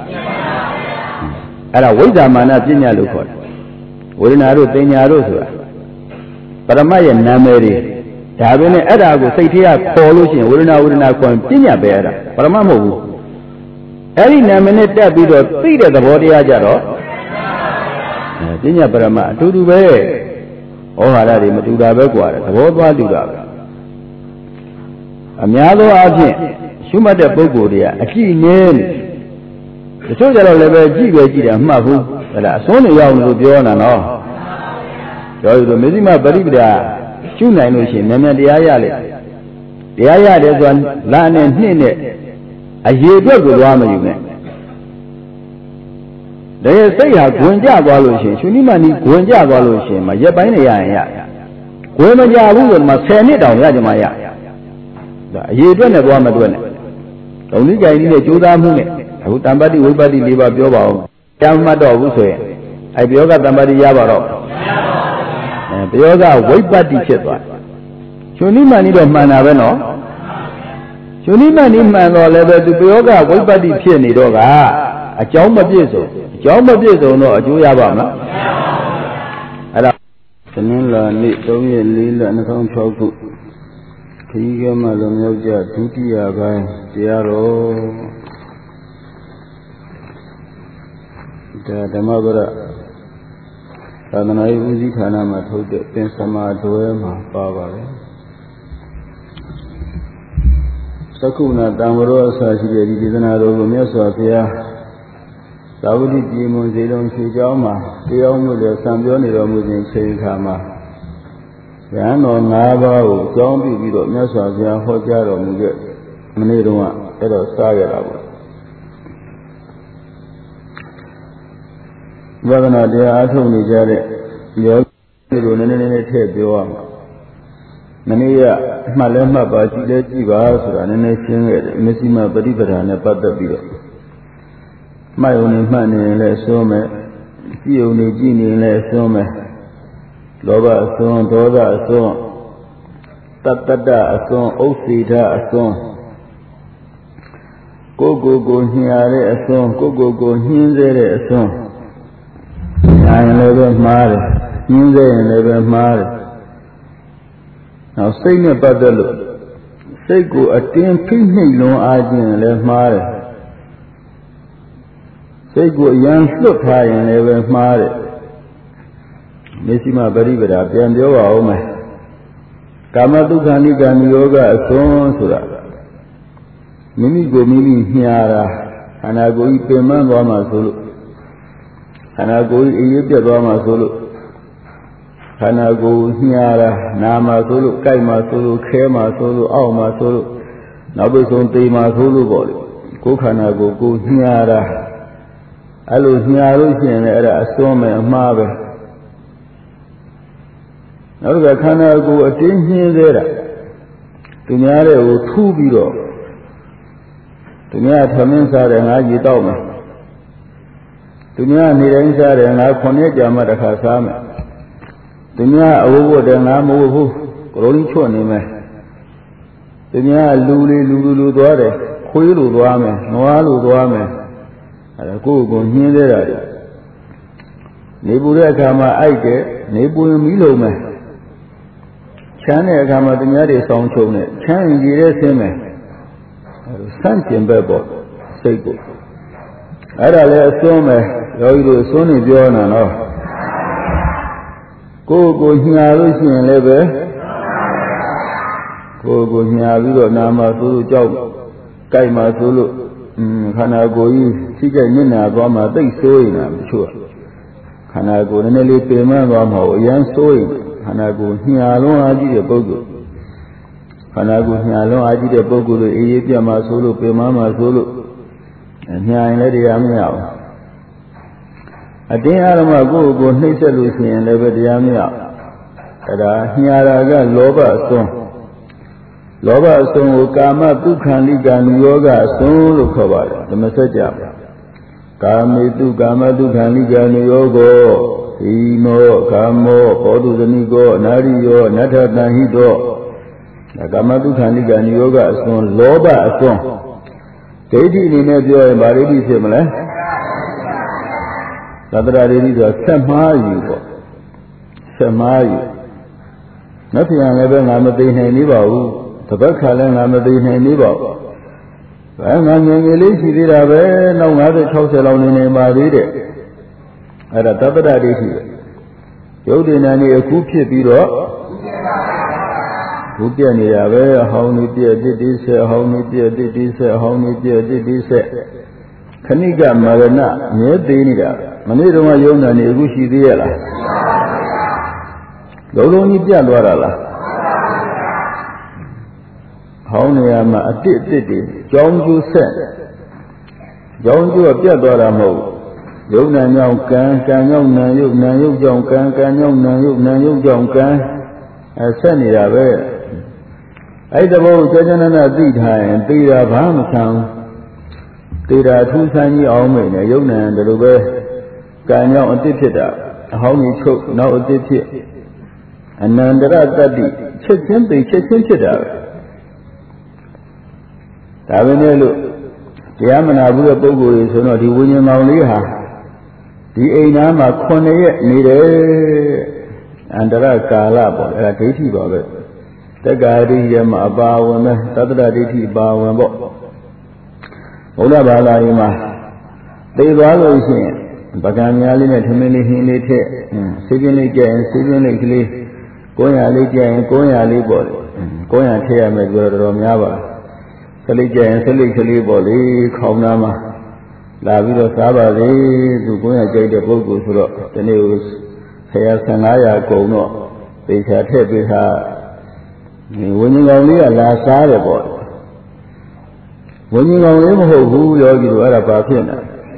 အဲ့ဒါဝိဇ္ဇာမာနပြည့်ညက်လို့ခေါ်တယ်ဝေဒနာတို့တင်ညာတို့ဆိုတာပရမရဲ့နာမည်တွေဒါပဲနဲ့အဲ့ဒါကိုစိတ်ထဲကခေါ်လို့ရှိရင်ဝေဒနာခေါ်ပြည့်ညက်ပဲအဲ့ဒါပရမမဟုတ်ဘူးအဲ့ဒီနာမည်နဲ့တက်ပြီးတော့သိတဲ့သဘောတရားကြတော့ပညာပရမအတူတူပဲဩဟာရတွေမတူတာပဲกว่าတယ်သဘောသွားတူတာပဲအများသောအားဖြင့်ရှုမှတ်တဲ့ပုဂ္ဂိုလ်တွေကအကြည့်နည်းနေတချို့ကြတော့လည်းပဲကြည့်တာမှတ်ဘူးအဲ့ဒါအစွန်းတွေရောက်လို့ပြောနေတာနော်ပြောရလို့မေဇိမပရိပဒရှုနိုင်လို့ရှိရင်မြန်တရားရလေတရားရတယ်ဆိုတာလာနဲ့နှစ်နဲ့အရေအတွက်ကိုသွားမယူနဲ့တကယ်စိတ်ဟာဂွင်ကြသွားလို့ရှိရင်ရှင်နိမနီဂွင်ကြသွားလို့ရှိရင်မရက်ပိုင်းနေရရင်ရဂွင်မကြဘူးဆိုမှ10နှစ်တောင်ရကြမှာရဒါအရေးအတွက်နဲ့သွားမတွက်နဲ့ဒုံနိကြိုင်ကြီးနဲ့ကြိုးစားမှုနဲ့အခုတမ္ပတ္တိဝိပ္ပတ္တိ၄ပါးပြောပါဦးကြားမှတ်တော့ဘူးဆိုရင်အဲပြောကတမ္ပတ္တိရပါတော့ပြောကဝိပ္ပတ္တိဖြစ်သွားရှင်နိမနီတော့မှန်တာပဲနော်ရှင်နိမနီမှန်တော့လည်းပဲသူပြောကဝိပ္ပတ္တိဖြစ်နေတော့ကအကြောင်းမပြည့်စုံတော့အကျိုးရပါမလားအဲ့ဒါသနင်္လာနေ့3ရက်4လ2006ခုခီးကဲမှလွန်မြောက်ကြဒုတိယပိုင်းတရားတော်ဒါဓမ္မပဒသာသနာ့ဦးစီးဌာနမှာထုတ်တဲ့ပင်စမာတွဲမှာပါပါတယ်သက္ကုဏတံဝရောအစရှိတဲ့ဒီဒေသနာတော်ကိုမြတ်စွာဘုရားသာဝတိပြည်မွန်စေတုံရွှေကျောင်းမှာတရားမှုတွေဆံပြောနေတော်မူခြင်းချိန်ခါမှာဉာဏ်တော်၅ပါးကိုကြောင်းပြုပြီးတော့မြတ်စွာဘုရားဟောကြားတော်မူခဲ့မနေ့တုန်းကအဲ့တော့စားရတာပေါ့ဝိပဿနာတရားအထုတ်နေကြတဲ့ယောဂီတို့နည်းနည်းထည့်ပြောရမှာမနေ့ကအမှတ်လဲမှတ်ပါကြည့်လဲကြည့်ပါဆိုတာနည်းနည်းရှင်းခဲ့တယ်မစ္စည်းမပฏิပဒါနဲ့ပတ်သက်ပြီးတော့မှတ်ုံနဲ့မှတ်နေရင်လည်းစွန်းမယ်ကြည့်ုံနဲ့ကြည့်နေရင်လည်းစွန်းမယ်လောဘအစွန်းဒေါသအစွန်းတတ္တတအစွန်းဥစ္စေထအစွန်းကိုညှာတဲ့အစွန်းကိုညှင်းစေတဲ့အစွန်းညာရင်လည်းပဲမှားတယ်ညှင်းစေရင်လည်းပဲမှားတယ်နောက်စိတ်နဲ့ပတ်သက်လို့စိတ်ကိုအတင်းဖိနှိပ်လွန်အားခြင်းလည်းမှားတယ်စိတ်ကိုအရန်လွတ်ထားရင်လည်းပဲမှားတယ်မေရှိမပရိပဒါပြန်ပြောပါဦးမယ်ကာမတုခဏိကံယောဂအစွန်းဆိုတာမိမိကိုမိမိညှာတာခန္ဓာကိုယ်ကြီးပင်ပန်းသွားမှဆိုလို့ခန္ဓာကိုယ်ကြီးအေးပြတ်သွားမှဆိုလို့ခန္ဓာကိုယ်ညှာတာနာမှဆိုလို့ကြိုက်မှဆိုလို့ခဲမှဆိုလို့အောက်မှဆိုလို့နောက်ပိတ်ဆုံးသေမှဆိုလို့ပေါ့လေကိုယ်ခန္ဓာကိုယ်ကိုညှာတာအဲ့လိုညှာလို့ရှိရင်လည်းအဲ့ဒါအစွန်းပဲအမှားပဲနောက်ကခန္ဓာကိုယ်အတင်းညှင်းသေးတာသူများတဲ့ကိုထူးပြီးတော့သူများသမင်းစားတယ်ငါရေတောက်မယ်သူများနေတိုင်းစားတယ်ငါ9ရက်ကြာမှတစ်ခါစားမယ်သူများအဝတ်ဝတ်တယ်ငါမဝတ်ဘူးကိုလိုင်းချွတ်နေမယ်သူများလူသွားတယ်ခွေးလိုသွားမယ်နွားလိုသွားမယ်အဲ့ဒါကိုယ့်ကိုညှင်းသေးတာနေပူတဲ့အခါမှာအိုက်တယ်နေပူရင်မီးလုံးမယ်ချမ်းတဲ့အခါမှာသူများတွေဆောင်းချုံတယ်ချမ်းရင်ကြီးတဲ့ဆင်းမယ်ဆန့်ကျင်ဘက်ပေါ့စိတ်ကိုအဲ့ဒါလည်းအစွန်းပဲယောဂီတို့အစွန်းနေပြောနေတာနော်ကိုညှာလို့ရှိရင်လည်းပဲကိုညှာပြီးတော့နာမှာဆိုလို့ကြောက်ကြိုက်မှာဆိုလို့ခန္ဓာကိုယ်ကြီးထိကြိုက်ညစ်နာသွားမှသိဆိုးနေတာမချို့ခန္ဓာကိုယ်နည်းနည်းလေးပင်ပန်းသွားမှအရန်ဆိုးရင်ခန္ဓာကိုယ်ညှာလုံးအားကြီးတဲ့ပုဂ္ဂိုလ်ခန္ဓာကိုယ်ညှာလုံးအားကြီးတဲ့ပုဂ္ဂိုလ်တွေအေးအေးပြတ်မှဆိုလို့ပင်ပန်းမှဆိုလို့ညှာရင်လည်းတရားမရဘူးအတင်းအဓမ္မကိုယ်နှိမ့်ဆက်လို့ရှိရင်လည်းပဲတရားမရအဲ့ဒါညှာတာကလောဘအစွန်းကိုကာမတုခန္ဓိကံယောဂအစွန်းလို့ခေါ်ပါတယ်ဓမ္မစကြာကာမေတုကာမတုခန္ဓိကံယောဂောဟိနောကာမောဘောဓုဇနိကောအနာရိယောနတ္ထတံဟိတောကာမတုခန္ဓိကံယောဂအစွန်းလောဘအစွန်းဒိဋ္ဌိအနေနဲ့ပြောရင်ဗာဒိဋ္ဌိဖြစ်မလဲသတ္တရာဒိဋ္ဌိဆိုတာဆက်မှားယူပေါ့ဆက်မှားယူနောက်ပြန်လည်းပဲငါမသိနိုင်သေးပါဘူးတပတ်ခါလည်းငါမသိနိုင်သေးပါဘူးငါငယ်ငယ်လေးရှိသေးတာပဲနောက်50 60လောက်နေပါသေးတယ်အဲ့ဒါသတ္တရာဒိဋ္ဌိပဲယုတ်တင်နေအခုဖြစ်ပြီးတော့ဘုပြက်နေတာပဲအဟောင်းနေပြက်တစ်တိဆက်အဟောင်းနေပြက်တစ်တိဆက်အဟောင်းနေပြက်တစ်တိဆက်ခဏိကမရဏမြဲသေးနေတာမနေ့တုန်းကယုံနာနေအခုရှိသေးရလားလုံးကြီးပြတ်သွားတာလားဟောင်းနေရမှာအတစ်တွေကြောင်းကျိုးဆက်ကြောင်းကျိုးကပြတ်သွားတာမဟုတ်ယုံနာကြောင့်ကံကြောင့်နာယုတ်နာယုတ်ကြောင့်ကံကြောင့်နာယုတ်နာယုတ်ကြောင့်ကံဆက်နေတာပဲအဲ့ဒီဘောစေချနနာသိထားရင်သိတာဘာမှမဆန်းသိတာထူးဆန်းကြီးအောင်မယ်နဲ့ယုံနာတယ်လို့ပဲကံကြောင့်အတိဖြစ်တာအဟောင်းကြီးချုပ်နောက်အတိဖြစ်အနန္တရတတ္တိချက်ချင်းသိချက်ချင်းဖြစ်တာပဲဒါပဲလေလို့တရားမနာဘူးတဲ့ပုဂ္ဂိုလ်တွေဆိုတော့ဒီဝိညာဉ်မောင်လေးဟာဒီအိမ်သားမှာ9ရက်နေတယ်အန္တရကာလပေါ့အဲ့ဒါဒိဋ္ဌိပါပဲ Tegari yam abawame, Tadraditi bawambo. Ola bala yama. They rather say, Bagamiali met Humili Hinite, Sigili Jan, Sigili, Goya Lijan, Goya Libol, Goya Tia Medromiava, Salijan, Silicali Boli, Kaunama, La Vida Sabari, to Goya Jade Bogus, the news, Haya Sanaya Gono, they had hit with her. When you only a last side of boy. When you only who you are about Pina.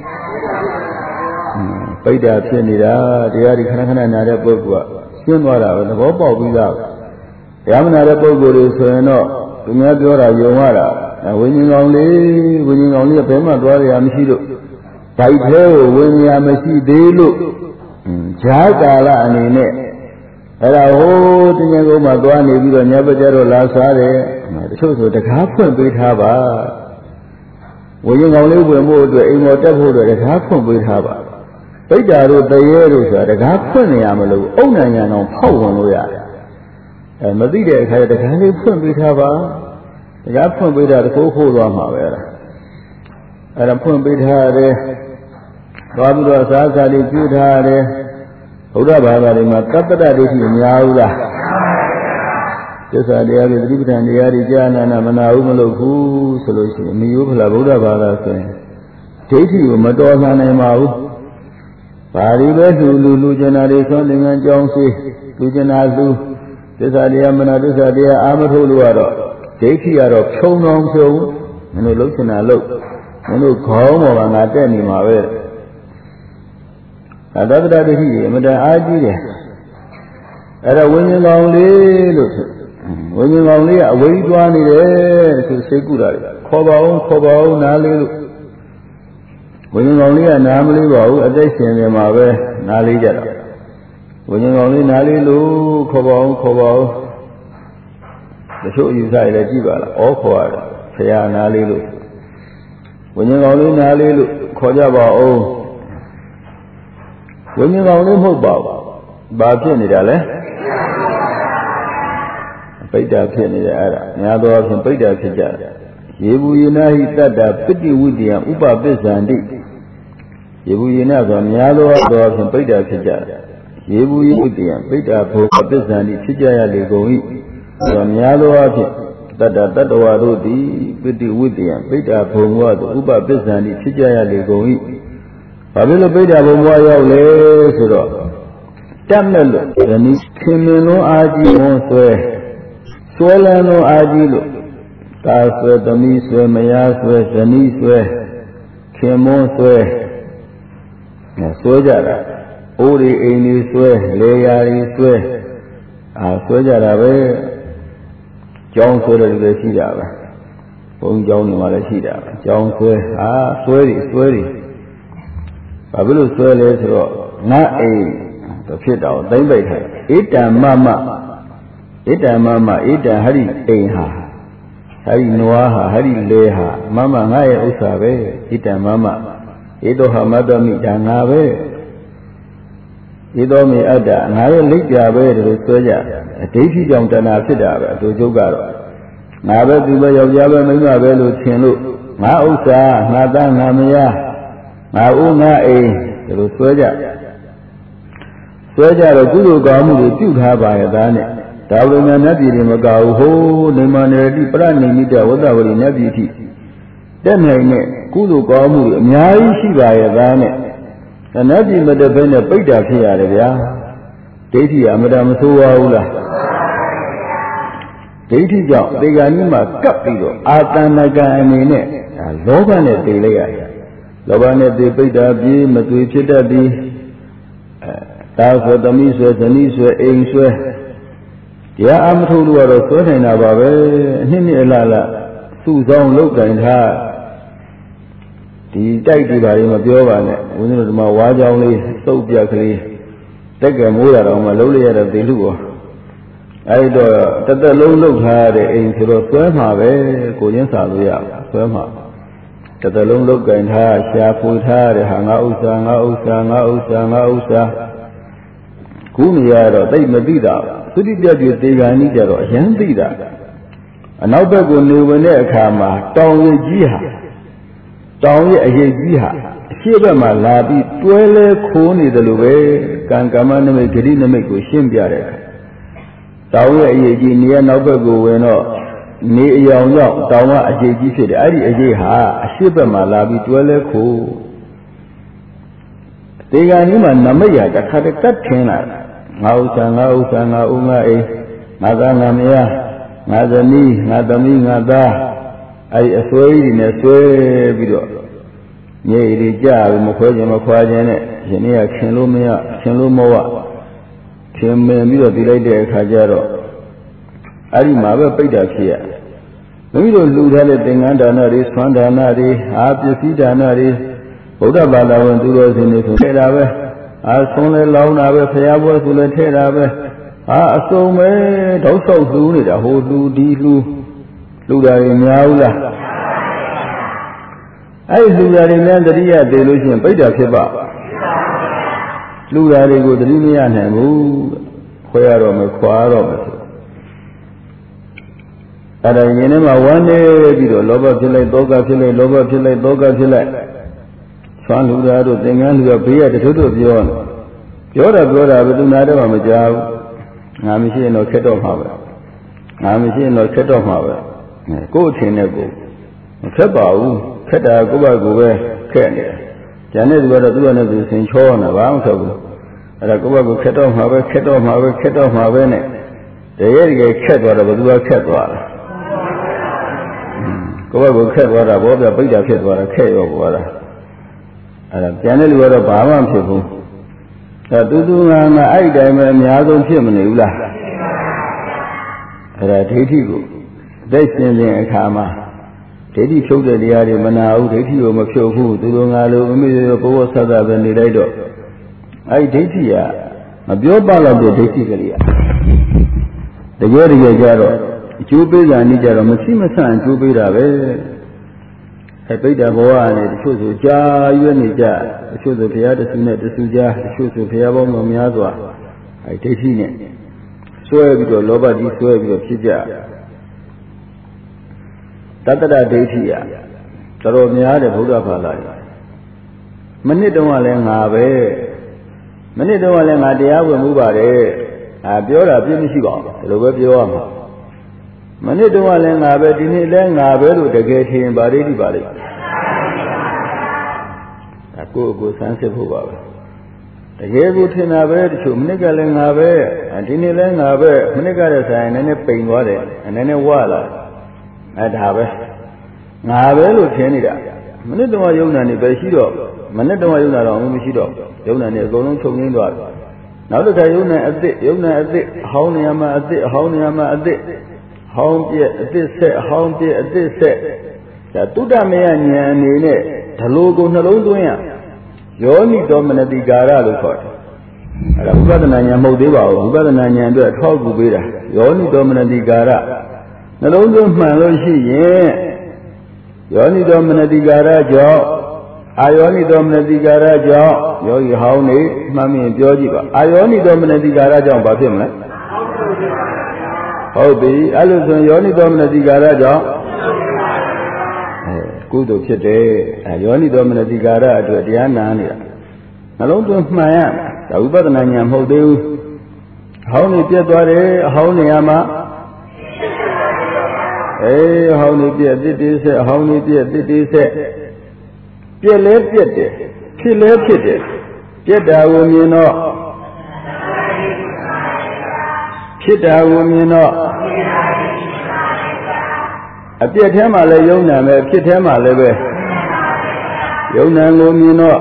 Paida Pinida, the Arikana and other book. Soon what I was about without. Yamana book is no, to me, Yomara. And when you only a payment, I am Shido. By her, when you am a sea, they look. Jagala and in it. Era ho tinya go ma twa ne pi ro nya pa jaro la sa de tchou so takaha phwint pai tha ba Wenyin kaung le wen mo atwetအိမ်ပေါ်တက်ဖို့အတွက်တကားဖွင့်ပေးထားပါပိဋ္ဌာတို့တရေတို့ဆိုတာတကားဖွင့်နေရမလို့အုံနိုင်ငံတော်ဖောက်ဝင်လို့ရတယ်မသိတဲ့အခါကျတကားလေးဖွင့်ပေးထားပါတကားဖွင့်ပေးတာတကိုးခိုးသွားမှာပဲအဲ့ဒါဖွင့်ပေးထားတယ်သွားပြီးတော့စားစားလေးပြုထားတယ်ဘုရားဘာသာတွေမှာတတ္တဒိဋ္ဌိအများဘူးလားသစ္စာတရားတွေသတိပဋ္ဌာန်တရားတွေကြားနာမနာဘူးမလုပ်ဘူးဆိုလို့ရှိရင်မယိုးဖလားဗုဒ္ဓဘာသာဆိုရင်ဒိဋ္ဌိကိုမတော်လှန်နိုင်ပါဘူးဘာတွေပဲလူကျင်တာတွေသွန်သင်္ကန်းကြောင်းစီလူကျင်တာလူသစ္စာတရားမနာသစ္စာတရားအာမထုတ်လို့ကတော့ဒိဋ္ဌိကတော့ဖြုံတော်ဖြုံမင်းတို့လှုပ်ချင်တာလှုပ်မင်းတို့ခေါင်းပေါ်ကငါတက်နေမှာပဲအတ္တဒိဋ္ဌိအမတန်အားကြီးတယ်အဲ့ဒါဝိညာဉ်ကောင်လေးလို့ဝိညာဉ်ကောင်လေးကအဝိဓ္သွားနေတယ်ဆိုစိတ်ကူတာခေါ်ပါအောင်နားလေးလို့ဝိညာဉ်ကောင်လေးကနားမလေးပါဘူးအသက်ရှင်နေမှာပဲနားလေးကြတာဝိညာဉ်ကောင်လေးနားလေးလို့ခေါ်ပါအောင်တချို့အယူဆရလည်းကြည့်ပါလားဩခေါ်ရတယ်ဆရာနားလေးလို့ဝိညာဉ်ကောင်လေးနားလေးလို့ခေါ်ကြပါဦးဝိညာဉ်ကောင်လေးမဟုတ်ပါဘူးဘာဖြစ်နေတာလဲပိဋ္ဌာဖြစ်နေတယ်အဲ့ဒါများသောအားဖြင့်ပိဋ္ဌာဖြစ်ကြတယ်ယေဘူးယေနာဟိတတ္တပဋိဝိတ္တယဥပပစ္စန္တိယေဘူးယေနာဆိုများသောအားဖြင့်ပိဋ္ဌာဖြစ်ကြတယ်ယေဘူးယေဝိတ္တယပိဋ္ဌာဘောပစ္စန္တိဖြစ်ကြရလေကုန်၏ဆိုများသောအားဖြင့်တတ္တတ္တဝါတို့သည်ပဋိဝိတ္တယပိဋ္ဌာဘုံဝါသို့ဥပပစ္စန္တိဖြစ်ကြရလေကုန်၏ဘာဖြစ်လို့ပိဋ္ဌာဘုံဝါရောက်လဲဆိုတော့တတ်မဲ့လို့ဇနီးခင်မင်းလုံးအာကြီးဝန်ဆွဲလန်းလုံးအာကြီးလို့တာဆွဲသမီးဆွဲမယားဆွဲဇနီးဆွဲခင်မွန်းဆွဲကြတာအိုးဒီအိမ်ကြီးဆွဲလေယာကြီးဆွဲဆွဲကြတာပဲကျောင်းဆွဲတယ်လည်းရှိတာပဲဘုံကျောင်းတွေမှာလည်းရှိတာပဲကျောင်းဆွဲဆွဲတွေဘာဖြစ်လို့ဆွဲလဲဆိုတော့ငါအိမ်ဖြစ်တော့သိမ့်ပိတ်ထားဣတံမမဣတံဟရိအိမ်ဟာဟရိနွားဟာဟရိလေဟာမမငါရဲ့ဥစ္စာပဲဣတံမမဣတောဟမတ္တမိဒါငါပဲဣတောမိအတ္တငါရဲ့လက်ပြပဲလို့ဆွဲကြအဒိဋ္ဌိကြောင့်တဏှာဖြစ်တာပဲအတူကျုပ်ကတော့ငါပဲသူပဲယောက်ျားပဲမိန်းမပဲလို့ထင်လို့ငါဥစ္စာငါသားငါမယားငါဦးငါအိမ်လို့ဆွဲကြတော့ကုသိုလ်ကောင်းမှုတွေပြုထားပါရဲ့သားနဲ့ဒါဝိညာဉ်နတ်ပြည်တွေမကဘူးဟိုးနေမနေတိပရဏိမိတဝတ္တဝရီနတ်ပြည်တိတက်နိုင်တဲ့ကုသိုလ်ကောင်းမှုတွေအများကြီးရှိပါရဲ့သားနဲ့နတ်ပြည်မတက်ဘဲနဲ့ပိဋ္ဌာဖြစ်ရတယ်ဗျာဒိဋ္ဌိအမတမဆိုးပါဘူးလားဒိဋ္ဌိကြောင့်သေဂာနိမှာကပ်ပြီးတော့အာတဏကံအနေနဲ့လောဘနဲ့သိလိုက်ရတယ်လောဘနဲ့သိပိဋ္ဌာပြေးမသွေဖြစ်တတ်သည်တာဆွဲသမီးဆွဲဇနီးဆွဲအိမ်ဆွဲတရားအမထုတ်လို့ကတော့ဆွဲနိုင်တာပါပဲအနှစ်အလားစုဆောင်လုပ်တိုင်ထားဒီတိုက်တွေပါရင်မပြောပါနဲ့ဦးဇင်းတို့ဒီမှာဝါးကြောင်လေးစုပ်ပြက်ကလေးတက်ကမိုးရတော့မှလုံးလိုက်ရတဲ့သေလူပေါ့အဲဒီတော့တသက်လုံးလုပ်ထားတဲ့အိမ်ဆိုတော့ဆွဲမှာပဲကိုရင်းစာလို့ရဆွဲမှာတသက်လုံးလုပ်တိုင်ထားရှားဖွေထားတဲ့ဟာငါဥစ္စာခုနေရတော့တိတ်မသိတာသုတိပြပြတေဂာနိကြတော့အရန်သိတာအနောက်ဘက်ကိုနေဝင်တဲ့အခါမှာတောင်ရည်ကြီးဟာတောင်ရဲ့အရေးကြီးဟာအရှိဘက်မှာလာပြီးတွဲလဲခိုးနေတယ်လို့ပဲကံကမ္မနမိတ်ဂတိနမိတ်ကိုရှင်းပြတဲ့တောင်ရဲ့အရေးကြီးနေရနောက်ဘက်ကိုဝင်တော့နေအယောင်ရောက်တောင်ကအရေးကြီးဖြစ်တယ်အဲ့ဒီအရေးဟာအရှိဘက်မှာလာပြီးတွဲလဲခိုးတေဂာနီမှာနမိတ်ဟာတစ်ခါတည်းကတ်ထင်းလာငါဥစ္စာငါဥစ္စာငါဥငါအိငါသားငါမယားငါသမီးငါသမီးငါသားအဲ့ဒီအစွဲကြီးနဲ့ဆွဲပြီးတော့မြေရီကြပြီးမခွဲခြင်းမခွာခြင်းနဲ့ယနေ့ကခင်လို့မရခင်လို့မဝခင်မင်ပြီးတော့ဒီလိုက်တဲ့အခါကျတော့အဲ့ဒီမှာပဲပိတ်တာဖြစ်ရမိမိတို့လူထားတဲ့သင်္ကန်းဒါနတွေဆွမ်းဒါနတွေအာပစ္စည်းဒါနတွေဗုဒ္ဓဘာသာဝင်သူတော်စင်တွေဆိုထဲတာပဲအာဆွမ်းလဲလောင်းတာပဲဖရာဘွဲဆိုလဲထဲတာပဲအစုံပဲတောက်ဆောက်လှူနေတာဟိုလှူဒီလှူတာတွေများဘူးလားအဲ့ဒီလှူတာတွေနဲ့တတိယတည်လို့ရှိရင်ပိဋကဖြစ်ပါလှူတာတွေကိုတတိမရနိုင်ဘူးခွဲရတော့မယ်ခွာရတော့မယ်ဆိုအဲ့ဒါရင်ထဲမှာဝမ်းနေပြီးတော့လောဘဖြစ်လိုက်ဒေါသဖြစ်လိုက်လောဘဖြစ်လိုက်ဒေါသဖြစ်လိုက်ဆွမ်းလှူတာတို့သင်္ကန်းလှူတာဘေးကတထုထုပြောတာဘယ်သူနာတော့မှမကြောက်ငါမရှိရင်တော့ခက်တော့မှာပဲငါမရှိရင်တော့ခက်တော့မှာပဲကိုယ်အထင်နဲ့ကိုမခက်ပါဘူးခက်တာကိုယ့်ဘက်ကိုပဲခက်နေတယ်ကျန်တဲ့သူကတော့သူ့နဲ့သူဆင်ချောနေတာဘာမှမခက်ဘူးအဲ့ဒါကိုယ့်ဘက်ကိုခက်တော့မှာပဲခက်တော့မှာပဲခက်တော့မှာပဲနဲ့တကယ်ခက်သွားတော့ဘယ်သူကခက်သွားလဲကိုယ့်ဘက်ကိုခက်သွားတာဘောပြပိဋကဖြစ်သွားတာခက်ရောပေါ်တာအဲ့ဒါကျန်တဲ့လူကတော့ဘာမှမဖြစ်ဘူးသူငါအဲ့တိုင်းပဲအများဆုံးဖြစ်မနေဘူးလားအဲ့ဒါဒိဋ္ဌိကိုသိရှင်တဲ့အခါမှာဒိဋ္ဌိဖြုတ်တဲ့တရားတွေမနာဘူးဒိဋ္ဌိကိုမဖြုတ်ဘူးသူငါလိုအမိရောဘဝဆတ်တာပဲနေလိုက်တော့အဲ့ဒိဋ္ဌိကမပြောပါတော့တဲ့ဒိဋ္ဌိကလေးတကယ်ကြတော့အကျိုးပေးတာနိကြတော့မရှိမဆန့်အကျိုးပေးတာပဲအဲ့ပိဋကဘဝနဲ့တချို့ဆိုကြာရွက်နေကြတချို့ဆိုဘုရားတဆူနဲ့တဆူကြားတချို့ဆိုဘုရားပေါင်းတော်များစွာအဲ့ဒိဋ္ဌိနဲ့ဆွဲပြီးတော့လောဘကြီးဆွဲပြီးတော့ဖြစ်ကြတတ္တရဒိဋ္ဌိကတော်တော်များတဲ့ဗုဒ္ဓဘာသာမနစ်တုန်းကလည်းငါပဲမနစ်တုန်းကလည်းငါတရားဝင်မှုပါတယ်ပြောတာပြည့်မရှိပါဘူးဒီလိုပဲပြောရမှာမနစ်တုန်းကလည်းငါပဲဒီနေ့လည်းငါပဲလို့တကယ်ထင်ပါဒိဋ္ဌိပါလိမ့်ကိုယ်ဆန်းစစ်ဖို့ပါပဲတကယ်ကိုထင်တာပဲတချို့မနစ်ကလည်းငါပဲဒီနေ့လည်းငါပဲမနစ်ကတဲ့ဆိုင်နည်းနည်းပိန်သွားတယ်နည်းနည်းဝလာဒါပဲငါပဲလို့ထင်နေတာမနစ်တုန်းကယုံနာနေပဲရှိတော့မနစ်တုန်းကယုံနာတော့မရှိတော့ယုံနာနေအကုန်လုံးချုပ်ငင်းသွားတယ်နောက်တစ်ခါယုံနာအသစ်အဟောင်းနေရာမှာအသစ်အဟောင်းနေရာမှာအသစ်ဟောင်းပြက်အသစ်ဆက်ဟောင်းပြက်အသစ်ဆက်ဒါတုဒ္ဓမယဉာဏ်အနေနဲ့ဓလိုကိုနှလုံးသွင်းရယောနိတော်မနတိကာရလို့ခေါ်တယ်အဲ့ဒါဝိပဿနာဉာဏ်မဟုတ်သေးပါဘူးဝိပဿနာဉာဏ်အတွက်အထောက်အကူပေးတာယောနိတော်မနတိကာရနှလုံးသွင်းမှန်လို့ရှိရင်ယောနိတော်မနတိကာရကြောင့်အာယောနိတော်မနတိကာရကြောင့်ယောဂီဟောင်းနေမှန်မြင်ပြောကြည့်ပါအာယောနိတော်မနတိကာရကြောင့်ဘာဖြစ်မလဲဟုတ်ပြီအဲ့လိုဆိုရင်ယောနိတော်မနတိကာရကြောင့်ကုသိုလ်ဖြစ်တယ်ယောနိတော်မနတိကာရအတွက်တရားနာနေတာနှလုံးသွင်းမှန်ရဒါဝိပဿနာဉာဏ်မဟုတ်သေးဘူးဟောင်းနေပြတ်သွားတယ်အဟောင်းနေရာမှာအဟောင်းနေပြတ်တစ်တေးဆက်အဟောင်းနေပြတ်တစ်တေးဆက်ပြက်လဲပြက်တယ်ဖြစ်လဲဖြစ်တယ်ပြက်တာကိုမြင်တော့ဖြစ်တာကိုမြင်တော့အပြက်ထဲမှာလည်းယုံနာပဲဖြစ်ထဲမှာလည်းပဲယုံနာကိုမြင်တော့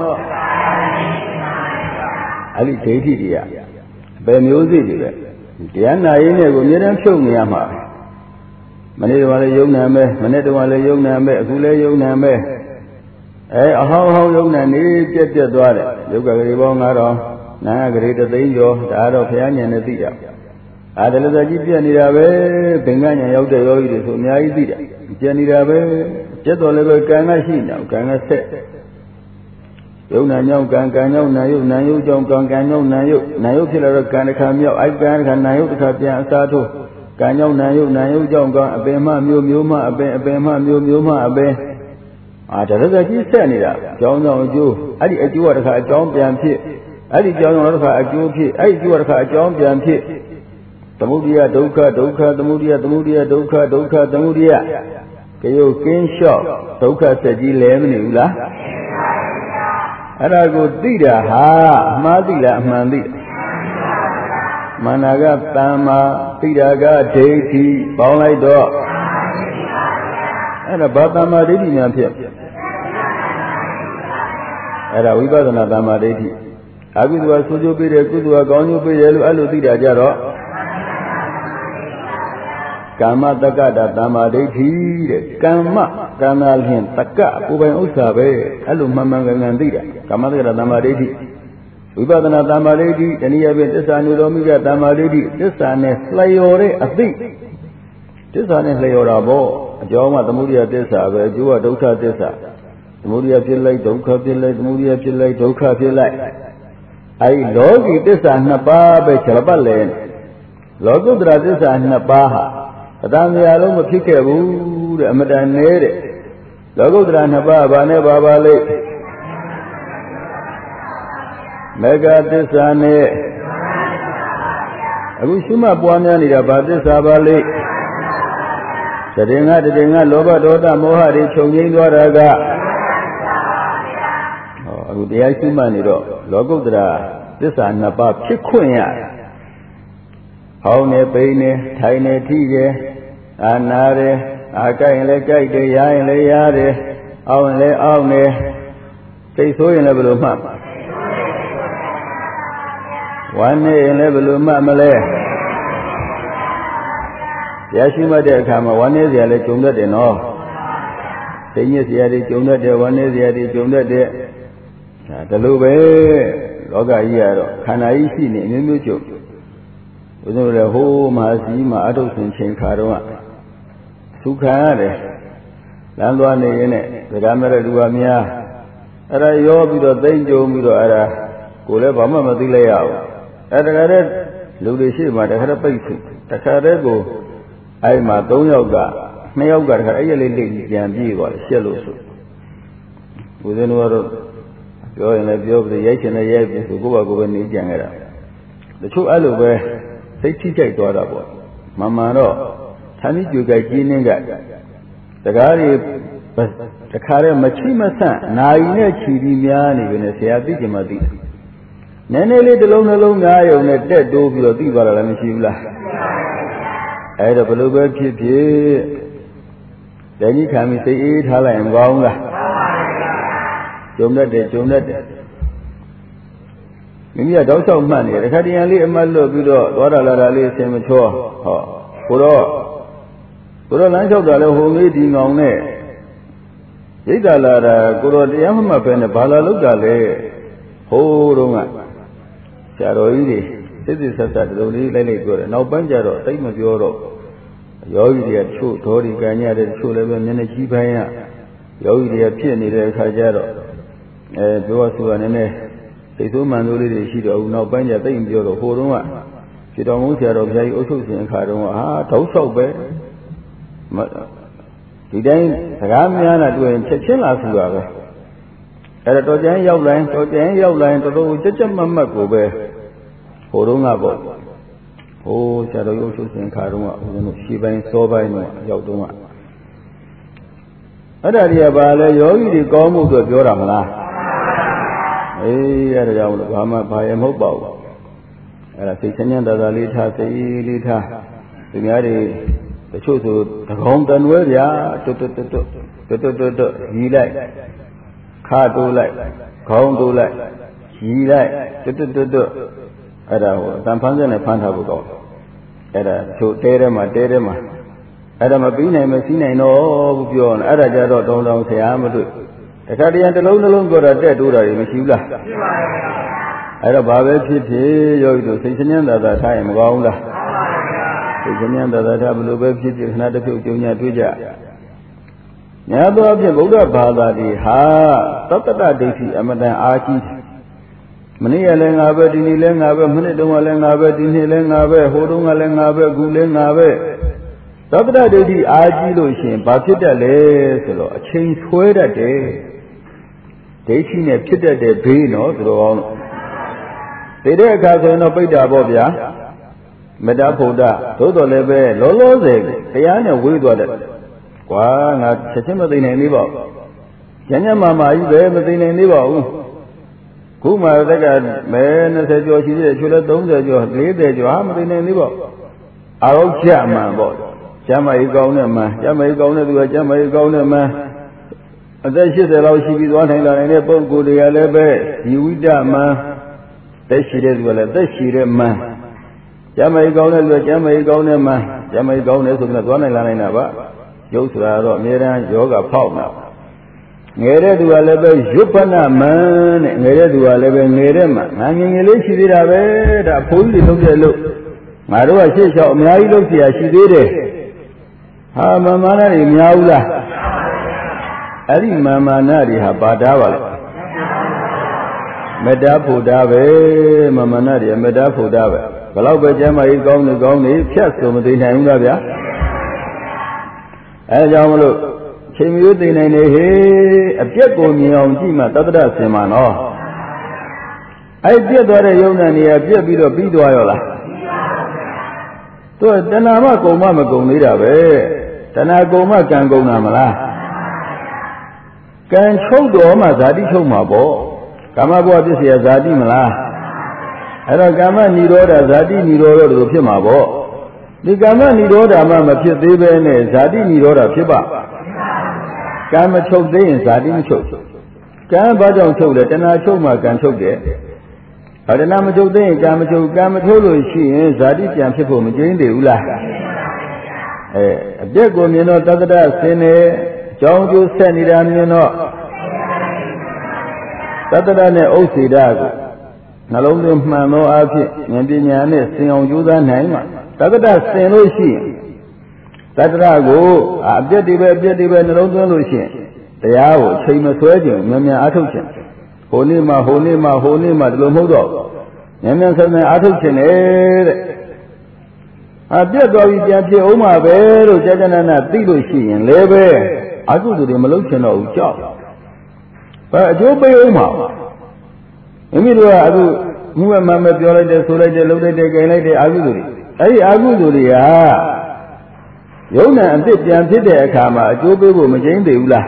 အဲ့ဒီဒိဋ္ဌိတွေကဘယ်မျိုးစိတွေပဲတရားနာရင်းနဲ့ကိုအမြဲတမ်းဖြုတ်နေရမှာမနေ့ကလည်းယုံနာပဲမနေ့ကလည်းယုံနာပဲအခုလည်းယုံနာပဲအဟောင်းယုံနာနေပြက်သွားတယ်ယုတ်ကလေးပေါင်း9000နာကလေး3သိန်းကျော်ဒါတော့ဘုရားဉာဏ်နဲ့သိတာဒါလည်းသာကြီးပြက်နေတာပဲဘင်္ဂဉာဏ်ရောက်တဲ့ယောဂီတွေဆိုအများကြီးသိတာပြက်နေတာပဲပြက်တော်လည်းပဲကံကရှိနေအောင်ကံကဆက်ယုံနာညောင်းကံကံညောင်းနာယုနာယုကြောင့်ကံကံညောင်းနာယုဖြစ်လာတော့ကံတစ်ခါမြောက်အိုက်ကံတစ်ခါနာယုတစ်ခါပြန်အစားထိုးကံညောင်းနာယုကြောင့်ကံအပင်မှမျိုးမှအပင်မှမျိုးမှအပင်ဒါရဇကြီးဆက်နေတာကြောင်းကြောင့်အကျိုးအဲ့ဒီအကျိုးကတစ်ခါအကြောင်းပြန်ဖြစ်အဲ့ဒီကြောင်းကြောင့်တစ်ခါအကျိုးဖြစ်အဲ့ဒီအကျိုးကတစ်ခါအကြောင်းပြန်ဖြစ်သမုဒိယဒုက္ခသမုဒိယဒုက္ခသမုဒိယကရုပ်ကင်းလျှော့ဒုက္ခဆက်ကြီးလဲမနေဘူးလားအဲ့ဒါကိုသိတာဟာအမှားသိလားအမှန်သိမနာကတမ္မာသိတာကဒိဋ္ဌိပေါင်းလိုက်တော့အဲ့ဒါဘာတမ္မာဒိဋ္ဌိများဖြစ်အဲ့ဒါဝိပဿနာတမ္မာဒိဋ္ဌိအကုသိုလ်ဆိုးကျိုးပေးတယ်ကုသိုလ်ကောင်းကျိုးပေးတယ်လို့အဲ့လိုသိတာကြတော့ကာမတက္ကတာတမ္မာဒိဋ္ဌိတဲ့ကာမကံသာလျင်တက္ကကိုယ်ပိုင်ဥစ္စာပဲအဲ့လိုမှန်မှန်ကန်သိတာကာမတက္ကတာတမ္မာဒိဋ္ဌိဝိပဿနာတမ္မာဒိဋ္ဌိတနည်းအားဖြင့်သစ္စာနုရောမိကတမ္မာဒိဋ္ဌိသစ္စာနဲ့လျော်တဲ့အသိသစ္စာနဲ့လျော်တာပေါ့အကြောင်းကသမုဒိယသစ္စာပဲအကျိုးကဒုက္ခသစ္စာသမုဒိယဖြစ်လိုက်ဒုက္ခဖြစ်လိုက်သမုဒိယဖြစ်လိုက်ဒုက္ခဖြစ်လိုက်အဲဒီလောကီသစ္စာနှစ်ပါးပဲခြေပတ်လဲလောကုတ္တရာသစ္စာနှစ်ပါးဟာအတန်များလုံးမဖြစ်ခဲ့ဘူးတဲ့အမတန်နေတဲ့လောကုတ္တရာနှစ်ပါးဘာနဲ့ပါပါလိမ့်မေဃသစ္စာနဲ့အခုရှိမှပွားများနေတာဘာသစ္စာပါလိမ့်တည်ငါလောဘဒေါသမောဟတွေချုပ်ငြိမ်းသွားတာကအခုတရားရှိမှနေတော့လောကုတ္တရာသစ္စာနှစ်ပါးဖြစ်ခွင့်ရဟောင်းနေပိန်နေထိုင်နေထိတယ်အာနာတယ်အာကြိုက်ရင်လည်းကြိုက်တယ်ရရင်လည်းရတယ်အောင်းရင်လည်းအောင်းတယ်စိတ်ဆိုးရင်လည်းဘယ်လိုမှတ်ဝမ်းနေရင်လည်းဘယ်လိုမှတ်မလဲရရှိမှတဲ့အခါမှာဝမ်းနေစရာလည်းကြုံတတ်တယ်နော်သိညစ်စရာတွေကြုံတတ်တယ်ဝမ်းနေစရာတွေကြုံတတ်တယ်ဒါလိုပဲလောကကြီးကတော့ခန္ဓာကြီးရှိနေအမျိုးမျိုးကြုံဘုရားလည်းဟိုးမှာစီမှာအထုတ်ဆင်ချိန်ခါတော့ဒုက္ခရတယ်လမ်းသွားနေရင်နဲ့ဒကာမရလူပါများအဲ့ဒါရောပြီးတော့သိမ့်ကြုံပြီးတော့အဲ့ဒါကိုလည်းဘာမှမသိလိုက်ရဘူးအဲ့ဒါကလည်းလူတွေရှိမှတခါတည်းပိတ်စုတခါတည်းကိုအဲ့မှာ3ယောက်က2ယောက်ကတခါအဲ့ရလေးလိမ့်ပြန်ပြေးသွားတယ်ရှက်လို့ဆိုဘုရားကတော့ပြောရင်လည်းပြောပြီးရိုက်ချင်လည်းရိုက်ပြီးဆိုကိုယ့်ဘာကိုယ်ပဲနေကြံခဲ့တာတချို့အဲ့လိုပဲစိတ်ထိကြိုက်သွားတာပေါ့မှန်တော့ဌာနကြွယ်ကြကြီးနှင်းကတကားတွေတခါတည်းမချိမဆန့်နာယီနဲ့ခြီပြီးများနေပြီနဲ့ဆရာသိချင်မှသိတယ်နည်းနည်းလေးတစ်လုံးနှလုံးများယုံနဲ့တက်တိုးပြီးတော့သိသွားတာလည်းမရှိဘူးလားအဲ့ဒါဘယ်လိုပဲဖြစ်ဖြစ်တဏှိခံပြီးစိတ်အေးထားလိုက်ရင်မကောင်းလားကြုံတတ်တယ်မိမိကတောက်လျှောက်မှတ်နေတယ်တခါတည်းလေးအမှတ်လွတ်ပြီးတော့သွားတာလာတာလေးအစင်မချောကိုတော့လမ်းလျှောက်တာလဲဟိုမေးဒီငောင်နဲ့ရိတ်တာလာတာကိုတော့တရားမှတ်ပဲနဲ့ဘာလာလောက်တာလဲဟိုးတော့ကဆရာတော်ကြီးတွေစစ်ဆက်ဒီလိုလေးလိုက်ပြောတယ်နောက်ပိုင်းကျတော့တိတ်မပြောတော့ယောဂီတွေကချို့ဒေါဒီကံညတဲ့ချို့လည်းပဲမျက်နှာကြီးပိုင်းကယောဂီတွေကဖြစ်နေတဲ့အခါကျတော့ပြောဆိုတာနည်းနည်းစိတ်ဆိုးမှန်ဆိုးလေးတွေရှိတော့နောက်ပိုင်းကျတိတ်မပြောတော့ဟိုတုန်းကဖြစ်တော်မူဆရာတော်ဘုရားကြီးအုပ်ချုပ်ရှင်အခါတုန်းကတောက်လျှောက်ပဲဒီတိုင်းစကားများလာတွေ့ရင်ချက်ချင်းလာဆူတာပဲအဲ့ဒါတော်ကျန်ရောက်လိုက်တော်တော်ကြက်မတ်ကိုပဲဟိုတုန်းကပေါ့ဟိုဆရာတော်ရုပ်ချုပ်ရှင်ခါတုန်းကဦးဇင်းတို့ရှေ့ပိုင်းစောပိုင်းတော့ရောက်တုန်းကအဲ့ဒါတွေကဘာလဲယောဂီတွေကောင်းမှုအတွက်ပြောတာမလားအေးအဲ့ဒါကြောင့်လို့ဘာရမဟုတ်ပါဘူးအဲ့ဒါစိတ်ချမ်းသာသာလေးထားစိတ်လေးထားသူများတွေတချို့ဆိုတကောင်တနွဲဗျာတွတ်ရီလိုက်ခါတိုးလိုက်ခေါင်းတိုးလိုက်ရီလိုက်တွတ်အဲ့ဒါဟိုအတန်ဖန်းစက်နဲ့ဖမ်းထားဖို့ကောင်းအဲ့ဒါချို့တဲထဲမှာအဲ့ဒါမပြီးနိုင်မစီးနိုင်တော့ဘူးပြောနေအဲ့ဒါကြတော့တောင်းဆရာမတွေ့တခါတည်းတစ်လုံးပြောတာတက်တိုးတာတွေမရှိဘူးလားရှိပါဘူးအဲ့တော့ဘာပဲဖြစ်ယောဂီတို့စိတ်ချမ်းသာသာထားရင်မကောင်းဘူးလားစိတ်ချမ်းသာသာထားဘယ်လိုပဲဖြစ်ခဏတစ်ဖြုတ်ကြုံညာတွေ့ကြညာတော့ဖြင့်ဗုဒ္ဓဘာသာတွေဟာသတ္တတဒိဋ္ဌိအမတန်အားကြီးမနေ့ကလည်းငါပဲဒီနေ့လည်းငါပဲမနေ့တုန်းကလည်းငါပဲဒီနေ့လည်းငါပဲဟိုတုန်းကလည်းငါပဲအခုလည်းငါပဲသတ္တတဒိဋ္ဌိအားကြီးလို့ရှိရင်ဘာဖြစ်တတ်လဲဆိုတော့အချိန်ဆွဲတတ်တယ်ဒိဋ္ဌိနဲ့ဖြစ်တတ်တဲ့ဘေးနော်သူတော်ကောင်းတို့ဒီတဲ့အခါဆိုရင်တော့ပိဋ္ဌာပေါ့ဗျာမေတ္တာဖို့တာသို့တော်လည်းပဲလောလောဆယ်တရားနဲ့ဝေးသွားတယ်ကွာငါချက်ချင်းမသိနိုင်သေးပါဘူးညညမာမာကြီးပဲမသိနိုင်သေးပါဘူးခုမှတက်ကမဲ20ကျော်ရှိသေးတယ်ချိုးလဲ30ကျော်40ကျော်ဟာမသိနိုင်သေးပါဘူးအာရုံချက်မှန်ပေါ့ကျမ်းမကြီးကောင်းတဲ့မှန်ကျမ်းမကြီးကောင်းတဲ့သူကကျမ်းမကြီးကောင်းတဲ့မှန်အသက်80လောက်ရှိပြီးသွားနိုင်လာတဲ့ပုဂ္ဂိုလ်တွေကလည်းပဲဒီဝိတ္တမှန်သက်ရှိတဲ့သူကလည်းသက်ရှိတဲ့မှန်ကျမ်းမကြီးကောင်းတဲ့လူကကျမ်းမကြီးကောင်းတဲ့မှန်ကျမ်းမကြီးကောင်းတယ်ဆိုတော့သွားနိုင်လာနိုင်တာပါရုပ်ဆိုတာတော့အမြဲတမ်းယောဂဖောက်တာငယ်တဲ့သူကလည်းပဲရွတ်ဖနာမှန်တဲ့ငယ်တဲ့သူကလည်းပဲငယ်တဲ့မှငါငယ်ငယ်လေးရှိသေးတာပဲဒါအဖိုးကြီးတွေလုပ်တဲ့လို့ငါတို့ကရှေ့လျှောက်အများကြီးလုပ်เสียရှိသေးတယ်ဟာမာမာနတွေများဘူးလားအဲ့ဒီမာမာနတွေဟာပါတာပါလေမေတ္တာဖို့တာပဲမာမာနတွေမေတ္တာဖို့တာပဲဘယ်တော့ပဲကျမ်းမာရေးကောင်းနေဖြတ်ဆိုမသိနိုင်ဘူးလားဗျာအဲကြောင့်မလို့ချိန်မျိုးသိနိုင်နေဟေးအပြက်ကိုမြင်အောင်ကြည့်မှတတ္တရဆင်မှနော်အဲ့ပြက်သွားတဲ့ယုံနာနေရာပြက်ပြီးတော့ပြီးသွားရောလားသူတဏှာမကုံမမကုံသေးတာပဲတဏှာကုံမကံကုံတာမလားကံချုပ်တော်မှဇာတိချုပ်မှာပေါ့ကာမဘဝပစ္စယဇာတိမလားအဲ့တော့ကာမនិရောဓဇာတိនិရောဓတို့ဖြစ်မှာပေါ့ဒီကာမនិရောဓမှမဖြစ်သေးပဲနဲ့ဇာတိនិရောဓဖြစ်ပါကံမချုပ်သေးရင်ဇာတိမချုပ်ကံဘာကြောင့်ချုပ်လဲတဏှာချုပ်မှကံချုပ်တယ်တဏှာမချုပ်သေးရင်ကံမချုပ်ကံမထုတ်လို့ရှိရင်ဇာတိပြန်ဖြစ်ဖို့မကျင်းသေးဘူးလားအပြက်ကိုမြင်တော့တတ္တရဆင်းနေအကြောင်းကျိုးဆက်နေတာမြင်တော့တတ္တရနဲ့ဥစ္စေတကိုနှလုံးသွင်းမှန်သောအဖြစ်ဉာဏ်ပညာနဲ့ဆင်အောင်ကြိုးစားနိုင်မှတတ္တရဆင်လို့ရှိရင်တတ္တရကိုအပြက်တွေပဲနှလုံးသွင်းလို့ရှိရင်တရားကိုအချိန်မဆွဲခြင်းမြန်အားထုတ်ခြင်းဟိုနေ့မှဒီလိုမဟုတ်တော့မြန်ဆန်အားထုတ်ခြင်းလေတဲ့အပြက်သွားပြီးပြန်ဖြစ်အောင်မှာပဲလို့ကြာကြာနာသိလို့ရှိရင်လည်းပဲအကုသိုလ်တွေမလုပ်ချင်တော့ဘူးကြောက်ဘာအကျိုးပေးအောင်မှာမိမိတို့ကအခုမှုမမှန်ပဲပြောလိုက်တယ်ဆိုလိုက်တယ်လုပ်လိုက်တယ်ကြင်လိုက်တယ်အကုသိုလ်တွေအဲ့ဒီအကုသိုလ်တွေကယုံနာအစ်စ်ပြန်ဖြစ်တဲ့အခါမှာအကျိုးပေးဖို့မကျင်းသေးဘူးလား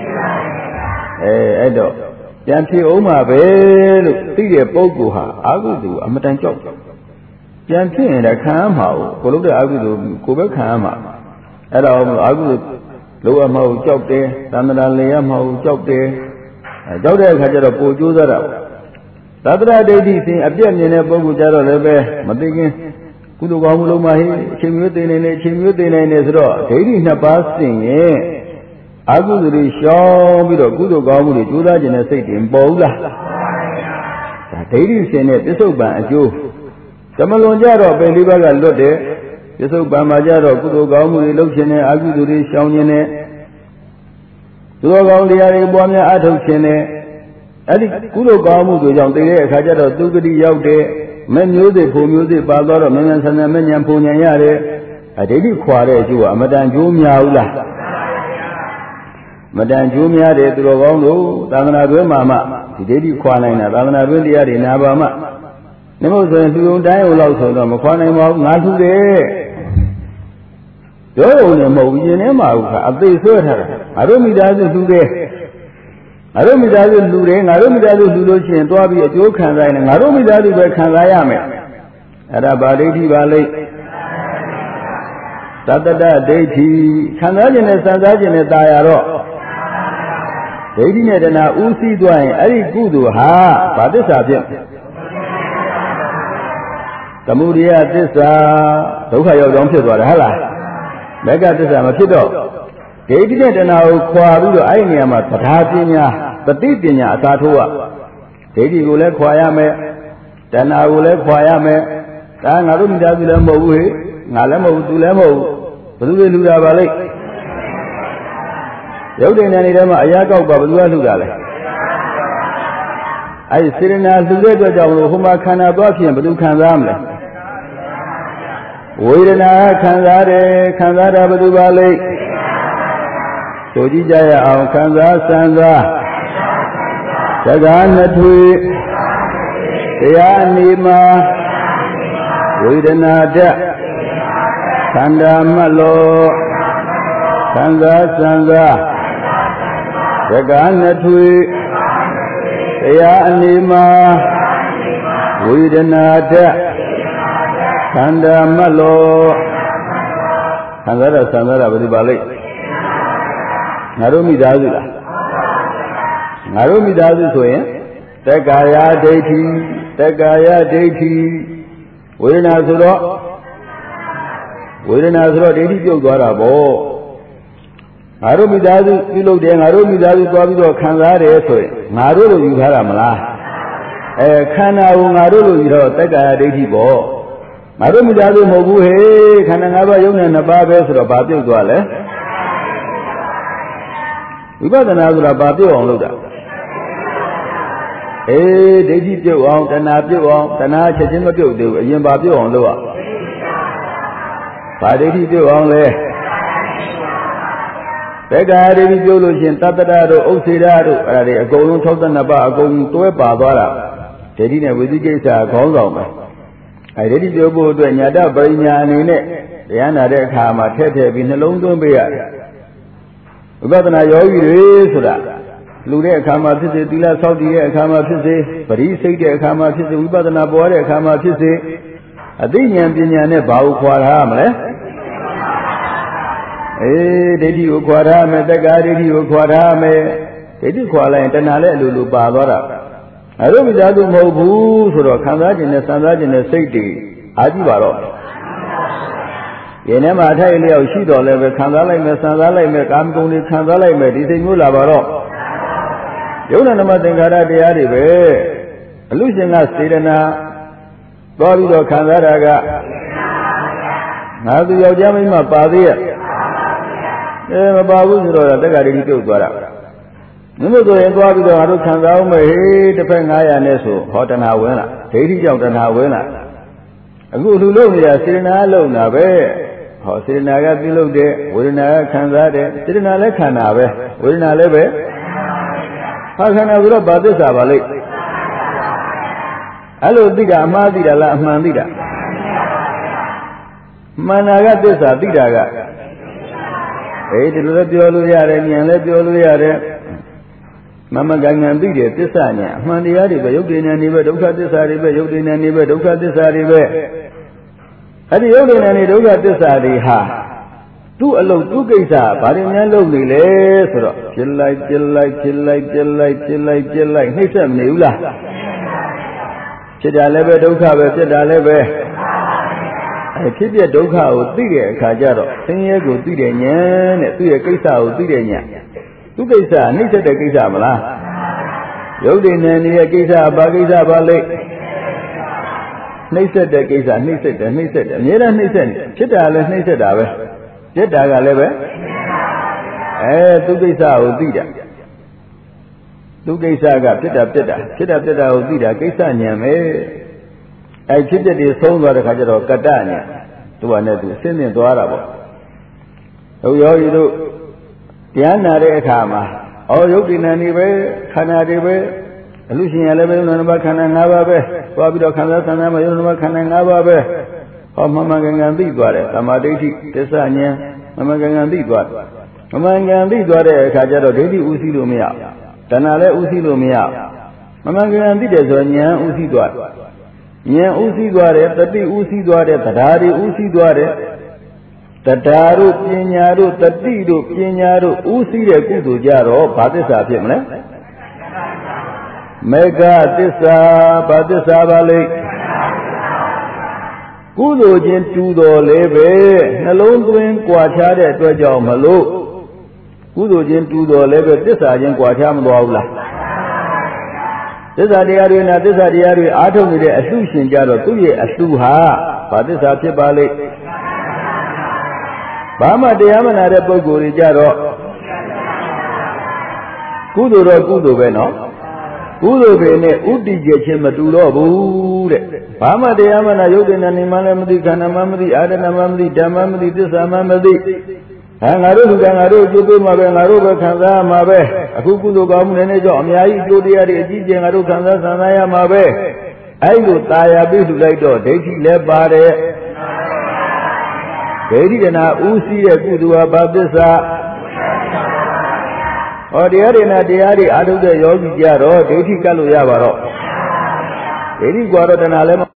အဲ့တော့ပြန်ဖြစ်အောင်မှာပဲလို့သိတဲ့ပုဂ္ဂိုလ်ဟာအကုသိုလ်အမတန်ကြောက်ပြန်ဖြစ်ရင်လည်းခံရမှာကိုလုပ်တဲ့အကုသိုလ်ကိုပဲခံရမှာအဲ့တော့အကုသိုလ်လောရမဟုတ်ကြောက်တယ်သန္တရာလေရမဟုတ်ကြောက်တယ်ကြောက်တဲ့အခါကျတော့ပိုကြိုးစားတာသတ္တရဒိဋ္ဌိစဉ်အပြည့်မြင်တဲ့ပုဂ္ဂိုလ်ကြတော့လည်းပဲမသိခင်ကုသိုလ်ကောင်းမှုလုံးမဟိအချိန်မျိုးသိနေတယ်ဆိုတော့ဒိဋ္ဌိနှစ်ပါးစဉ်ရင်အကုသိုလ်တွေရှောင်ပြီးတော့ကုသိုလ်ကောင်းမှုတွေကြိုးစားခြင်းနဲ့စိတ်တင်ပေါ်ဘူးလားဒါဒိဋ္ဌိစဉ်နဲ့ပစ္စုပန်အကျိုးသမလွန်ကြတော့ပင်လေးပါးကလွတ်တယ်ပစ္စုပန်မှာကြတော့ကုသိုလ်ကောင်းမှုတွေလုပ်ခြင်းနဲ့အကုသိုလ်တွေရှောင်ခြင်းနဲ့သူတော်ကောင်းတရားတွေပွားများအထုတ်ခြင်းနဲ့အဲ့ဒီကုသိုလ်ကောင်းမှုတွေကြောင့်တည်တဲ့အခါကျတော့သူဂတိရောက်တဲ့မဲ့မျိုးစေ့ဖို့မျိုးစေ့ပါတော့မြန်ဆန်မဲ့ဉာဏ်ပုံဉာဏ်ရတယ်အဒိဋ္ဌိခွာတဲ့အကျိုးကအမတန်ကျိုးများဘူးလားမတန်ကျိုးများတယ်သူတော်ကောင်းတို့သာသနာ့တွင်မှာမှဒီဒိဋ္ဌိခွာနိုင်တာသာသနာ့တွင်တရားတွေနာပါမှနှမို့ဆိုရင်လူုံတိုင်းအောင်ဆိုတော့မခွာနိုင်ပါဘူးငါထူတယ်ပြောရုံနဲ့မဟုတ်ဘူးရင်ထဲမှာဟုတ်ခါအသေးဆွဲထားတာငါတို့မိသားစုထူတယ်ငါတို့မိသားစုလူတယ်ငါတို့မိသားစုလူလို့ရှိရင်တွားပြီးအကျိုးခံစားရင်ငါတို့မိသားစုပဲခံစားရမယ်အဲ့ဒါဗာဒိဋ္ဌိပါလိမ့်သတ္တတဒိဋ္ဌိခံစားခြင်းနဲ့စံစားခြင်းနဲ့ตายရတော့ဒိဋ္ဌိနဲ့တဏှာဥသိသွားရင်အဲ့ဒီကုသိုလ်ဟာဗာသစ္စာဖြစ်သမုဒယသစ္စာဒုက္ခရောက်ကြောင်းဖြစ်သွားတယ်ဟုတ်လားမဂ္ဂသစ္စာမဖြစ်တော့ဒိဋ္ဌိနဲ့တဏှာကိုခွာပြီးတော့အဲ့ဒီနေရာမှာသဒ္ဓါပညာတတိပညာအသာထိုးရဒိဋ္ဌိကိုလည်းခွာရမယ်တဏှာကိုလည်းခွာရမယ်ဒါငါတို့မိသားစုလည်းမဟုတ်ဘူးဟဲ့ငါလည်းမဟုတ်ဘူးသူလည်းမဟုတ်ဘူးဘယ်သူတွေလူတာပါလိမ့်ရုပ်တည်နေတယ်မှာအရာကောက်ပါဘယ်သူကလှူတာလဲအဲ့စေရနာလှူတဲ့အတွက်ကြောင့်လို့ဟိုမှာခန္ဓာသွားဖြစ်ရင်ဘယ်သူခံစားမလဲဝေဒနာခံစားတယ်ခံစားတာဘယ်သူပါလိမ့်ဆိုကြည့်ကြရအောင်ခံစားစံစားသက္ကာနှစ်ထွေတရားနေမှာဝေဒနာတခန္ဓာမလောခံစားစံစားသက္ကာနှစ်ထွေတရားအနေမှာဝေဒနာတခန္ဓာမလောခံစားတာစံစားတာဘယ်လိုပါလိမ့်ငါတို့မိသားစုလားငါတို့မိသားစုဆိုရင်တက္ကာယဒိဋ္ဌိတက္ကာယဒိဋ္ဌိဝေဒနာဆိုတော့ဒိဋ္ဌိပြုတ်သွားတာပေါ့ငါတို့မိသားစုပြုလုပ်တယ်ငါတို့မိသားစုသွားပြီးတော့ခံစားတယ်ဆိုရင်ငါတို့လိုယူထားတာမလားခန္ဓာကိုငါတို့လိုယူတော့တက္ကာယဒိဋ္ဌိပေါ့ငါတို့မိသားစုမဟုတ်ဘူးဟေးခန္ဓာ၅ပါးယုံနဲ့2ပါးပဲဆိုတော့ဘာပြုတ်သွားလဲဝိပဿနာဆိုတာဘာပြုတ်အောင်လုပ်တာဒိဋ္ဌိပြုတ်အောင်တဏှာပြုတ်အောင်တဏှာချက်ချင်းမပြုတ်သေးဘူးအရင်ဘာပြုတ်အောင်လုပ်ရဘာဒိဋ္ဌိပြုတ်အောင်လဲတက္ကာယဒိဋ္ဌိပြုတ်လို့ရှင်တတ္တရတို့ဥစ္စေရတို့အဲ့ဒါတွေအကုန်လုံး62ပါးအကုန်တွဲပါသွားတာဒိဋ္ဌိနဲ့ဝိသိကိစ္စခေါင်းဆောင်ပဲအဲ့ဒိဋ္ဌိပြုတ်ဖို့အတွက်ညာတပရိညာအနေနဲ့တရားနာတဲ့အခါမှာထည့်ပြီးနှလုံးသွင်းပေးရတယ်ဝိပဿနာယောဂီတွေဆိုတာလူတဲ့အခါမှာဖြစ်စေသီလဆောက်တည်တဲ့အခါမှာဖြစ်စေပရိစိတ်တဲ့အခါမှာဖြစ်စေဝိပဿနာပေါ်တဲ့အခါမှာဖြစ်စေအသိဉာဏ်ပညာနဲ့ဘာကိုခွာထားမလဲဒိဋ္ဌိကိုခွာထားမယ်တက္ကာဒိဋ္ဌိကိုခွာထားမယ်ဒိဋ္ဌိခွာလိုက်ရင်တဏှာလည်းအလိုလိုပါသွားတာအဲ့လိုမိသားစုမဟုတ်ဘူးဆိုတော့ခံစားခြင်းနဲ့စံစားခြင်းနဲ့စိတ်တွေအားကြည့်ပါတော့ရင်ထဲမှာအထိုက်အလျောက်ရှိတော်လည်းပဲခံစားလိုက်မယ်စံစားလိုက်မယ်ကာမဂုဏ်တွေခံစားလိုက်မယ်ဒီစိတ်မျိုးလာပါတော့ယုံနာနမသင်္ခါရတရားတွေပဲအလူရှင်ကစေတနာသွားပြီးတော့ခံစားတာကငါသူယောက်ျားမိန်းမပါသေးရဲ့မပါဘူးဆိုတော့တက္ကရာတိပြုတ်သွားတာမြတ်ဆိုရင်သွားပြီးတော့ငါတို့ခံစားအောင်မယ်ဟေးတစ်ဖက်900နဲ့ဆိုဟောတဏှာဝင်လာဒိဋ္ဌိကြောင့်တဏှာဝင်လာအခုလူလုံးနေတာစေတနာလုံးတာပဲဟောစေတနာကပြုလုပ်တဲ့ဝေဒနာကခံစားတဲ့စေတနာလည်းခန္ဓာပဲဝေဒနာလည်းပဲဟာခန္ဓာဆိုတော့ဘာသစ္စာပါလိမ့်အဲ့လိုသိတာအမှားသိတာလားအမှန်သိတာမှန်တာကသစ္စာသိတာကဒီလိုလည်းပြောလို့ရတယ်ဉာဏ်လည်းပြောလို့ရတယ်မမကံဉာဏ်သိတယ်သစ္စာဉာဏ်အမှန်တရားတွေပဲယုတ်တိဉာဏ်တွေပဲဒုက္ခသစ္စာတွေပဲယုတ်တိဉာဏ်တွေပဲဒုက္ခသစ္စာတွေပဲအဲ့ဒီယုတ်တိဉာဏ်တွေဒုက္ခသစ္စာတွေဟာသူ့အလုပ်သူ့ကိစ္စဘာတွေများလုပ်နေလဲဆိုတော့ဖြစ်လိုက်ပြစ်လိုက်ဖြစ်လိုက်ပြစ်လိုက်ဖြစ်လိုက်ပြစ်လိုက်နှိမ့်ဆက်မနေဘူးလားဖြစ်တာလည်းပဲဒုက္ခပဲဖြစ်တာလည်းပဲဖြစ်ပြဒုက္ခကိုသိတဲ့အခါကျတော့ဆင်းရဲကိုသိတဲ့ဉာဏ်နဲ့သူ့ရဲ့ကိစ္စကိုသိတဲ့ဉာဏ်သူ့ကိစ္စနှိမ့်ဆက်တဲ့ကိစ္စမလားယုတ်တိဉာဏ်ရဲ့ကိစ္စဘာကိစ္စပါလိမ့်နှိမ့်ဆက်တဲ့ကိစ္စနှိမ့်ဆက်တယ်အများနဲ့နှိမ့်ဆက်နေဖြစ်တာလည်းနှိမ့်ဆက်တာပဲပြစ်တာကလည်းပဲသူကိစ္စကိုသိတာသူကိစ္စကပြစ်တာကိုသိတာကိစ္စဉာဏ်ပဲဖြစ်တဲ့တွေဆုံးသွားတဲ့ခါကျတော့ကတ္တဉာဏ်သူကနဲ့သူအစင်းသင်သွားတာပေါ့ဟိုယောဂီတို့တရားနာတဲ့အခါမှာယုတ်တိဉာဏ်တွေပဲခန္ဓာတွေပဲအလူရှင်ရလည်းပဲယုံနာခန္ဓာ၅ပါးပဲသွားပြီးတော့ခံစားဆန္ဒမှာယုံနာခန္ဓာ၅ပါးပဲမမှန်ကန်သိသွားတယ်သမာဓိဋ္ဌိသစ္စာဉာဏ်မမှန်ကန်သိသွားတယ်မမှန်ကန်သိသွားတဲ့အခါကျတော့ဒိဋ္ဌိဥသိလို့မရတဏှာလည်းဥသိလို့မရမမှန်ကန်သိတယ်ဆိုဉာဏ်ဥသိသွားဉာဏ်ဥသိသွားတယ်တတိဥသိသွားတယ်တရားတွေဥသိသွားတယ်တရားတို့ပညာတို့တတိတို့ပညာတို့ဥသိတဲ့ကုသိုလ်ကြတော့ဘာသစ္စာဖြစ်မလဲမေဃသစ္စာဘာသစ္စာပါလိမ့်ကုသိုလ်ချင်းတူတော်လည်းပဲနှလုံးသွင်းကြွားချတဲ့အတွက်ကြောင့်မလို့ကုသိုလ်ချင်းတူတော်လည်းပဲသစ္စာချင်းကြွားချမသွားဘူးလားသစ္စာတရားတွေနဲ့သစ္စာတရားတွေအားထုတ်နေတဲ့အလှရှင်ကြတော့သူ့ရဲ့အလှဟာဘာသစ္စာဖြစ်ပါလိမ့်ဘာမှတရားမနာတဲ့ပုဂ္ဂိုလ်တွေကြတော့ကုသိုလ်တော့ကုသိုလ်ပဲနော်ကုသိုလ်ပဲနဲ့ဥတည်ကြခြင်းမတူတော့ဘူးတဲ့ဘာမှတရားမှနာယုတ်တဲ့နာနေမှလည်းမသိခန္ဓာမှမသိအာရဏမှမသိဓမ္မမသိသစ္စာမှမသိငါတို့လူကငါတို့အကျိုးပေးမှာပဲငါတို့ပဲခံစားရမှာပဲအခုကုသိုလ်ကောင်းမှုနဲ့ကြောင့်အများကြီးအကျိုးတရားတွေအကြီးကျယ်ငါတို့ခံစားရမှာပဲအဲ့လိုตายာပြီးလှူလိုက်တော့ဒိဋ္ဌိလည်းပါတယ်ဒိဋ္ဌိတနာဥစည်းတဲ့ကုသိုလ်ဟာဘာသစ္စာဟောတရားတွေနဲ့တရားတွေအားထုတ်တဲ့ယောဂီကြတော့ဒိဋ္ဌိကတ်လို့ရပါတော့ဒိဋ္ဌိကွာတော့တဏှာလည်း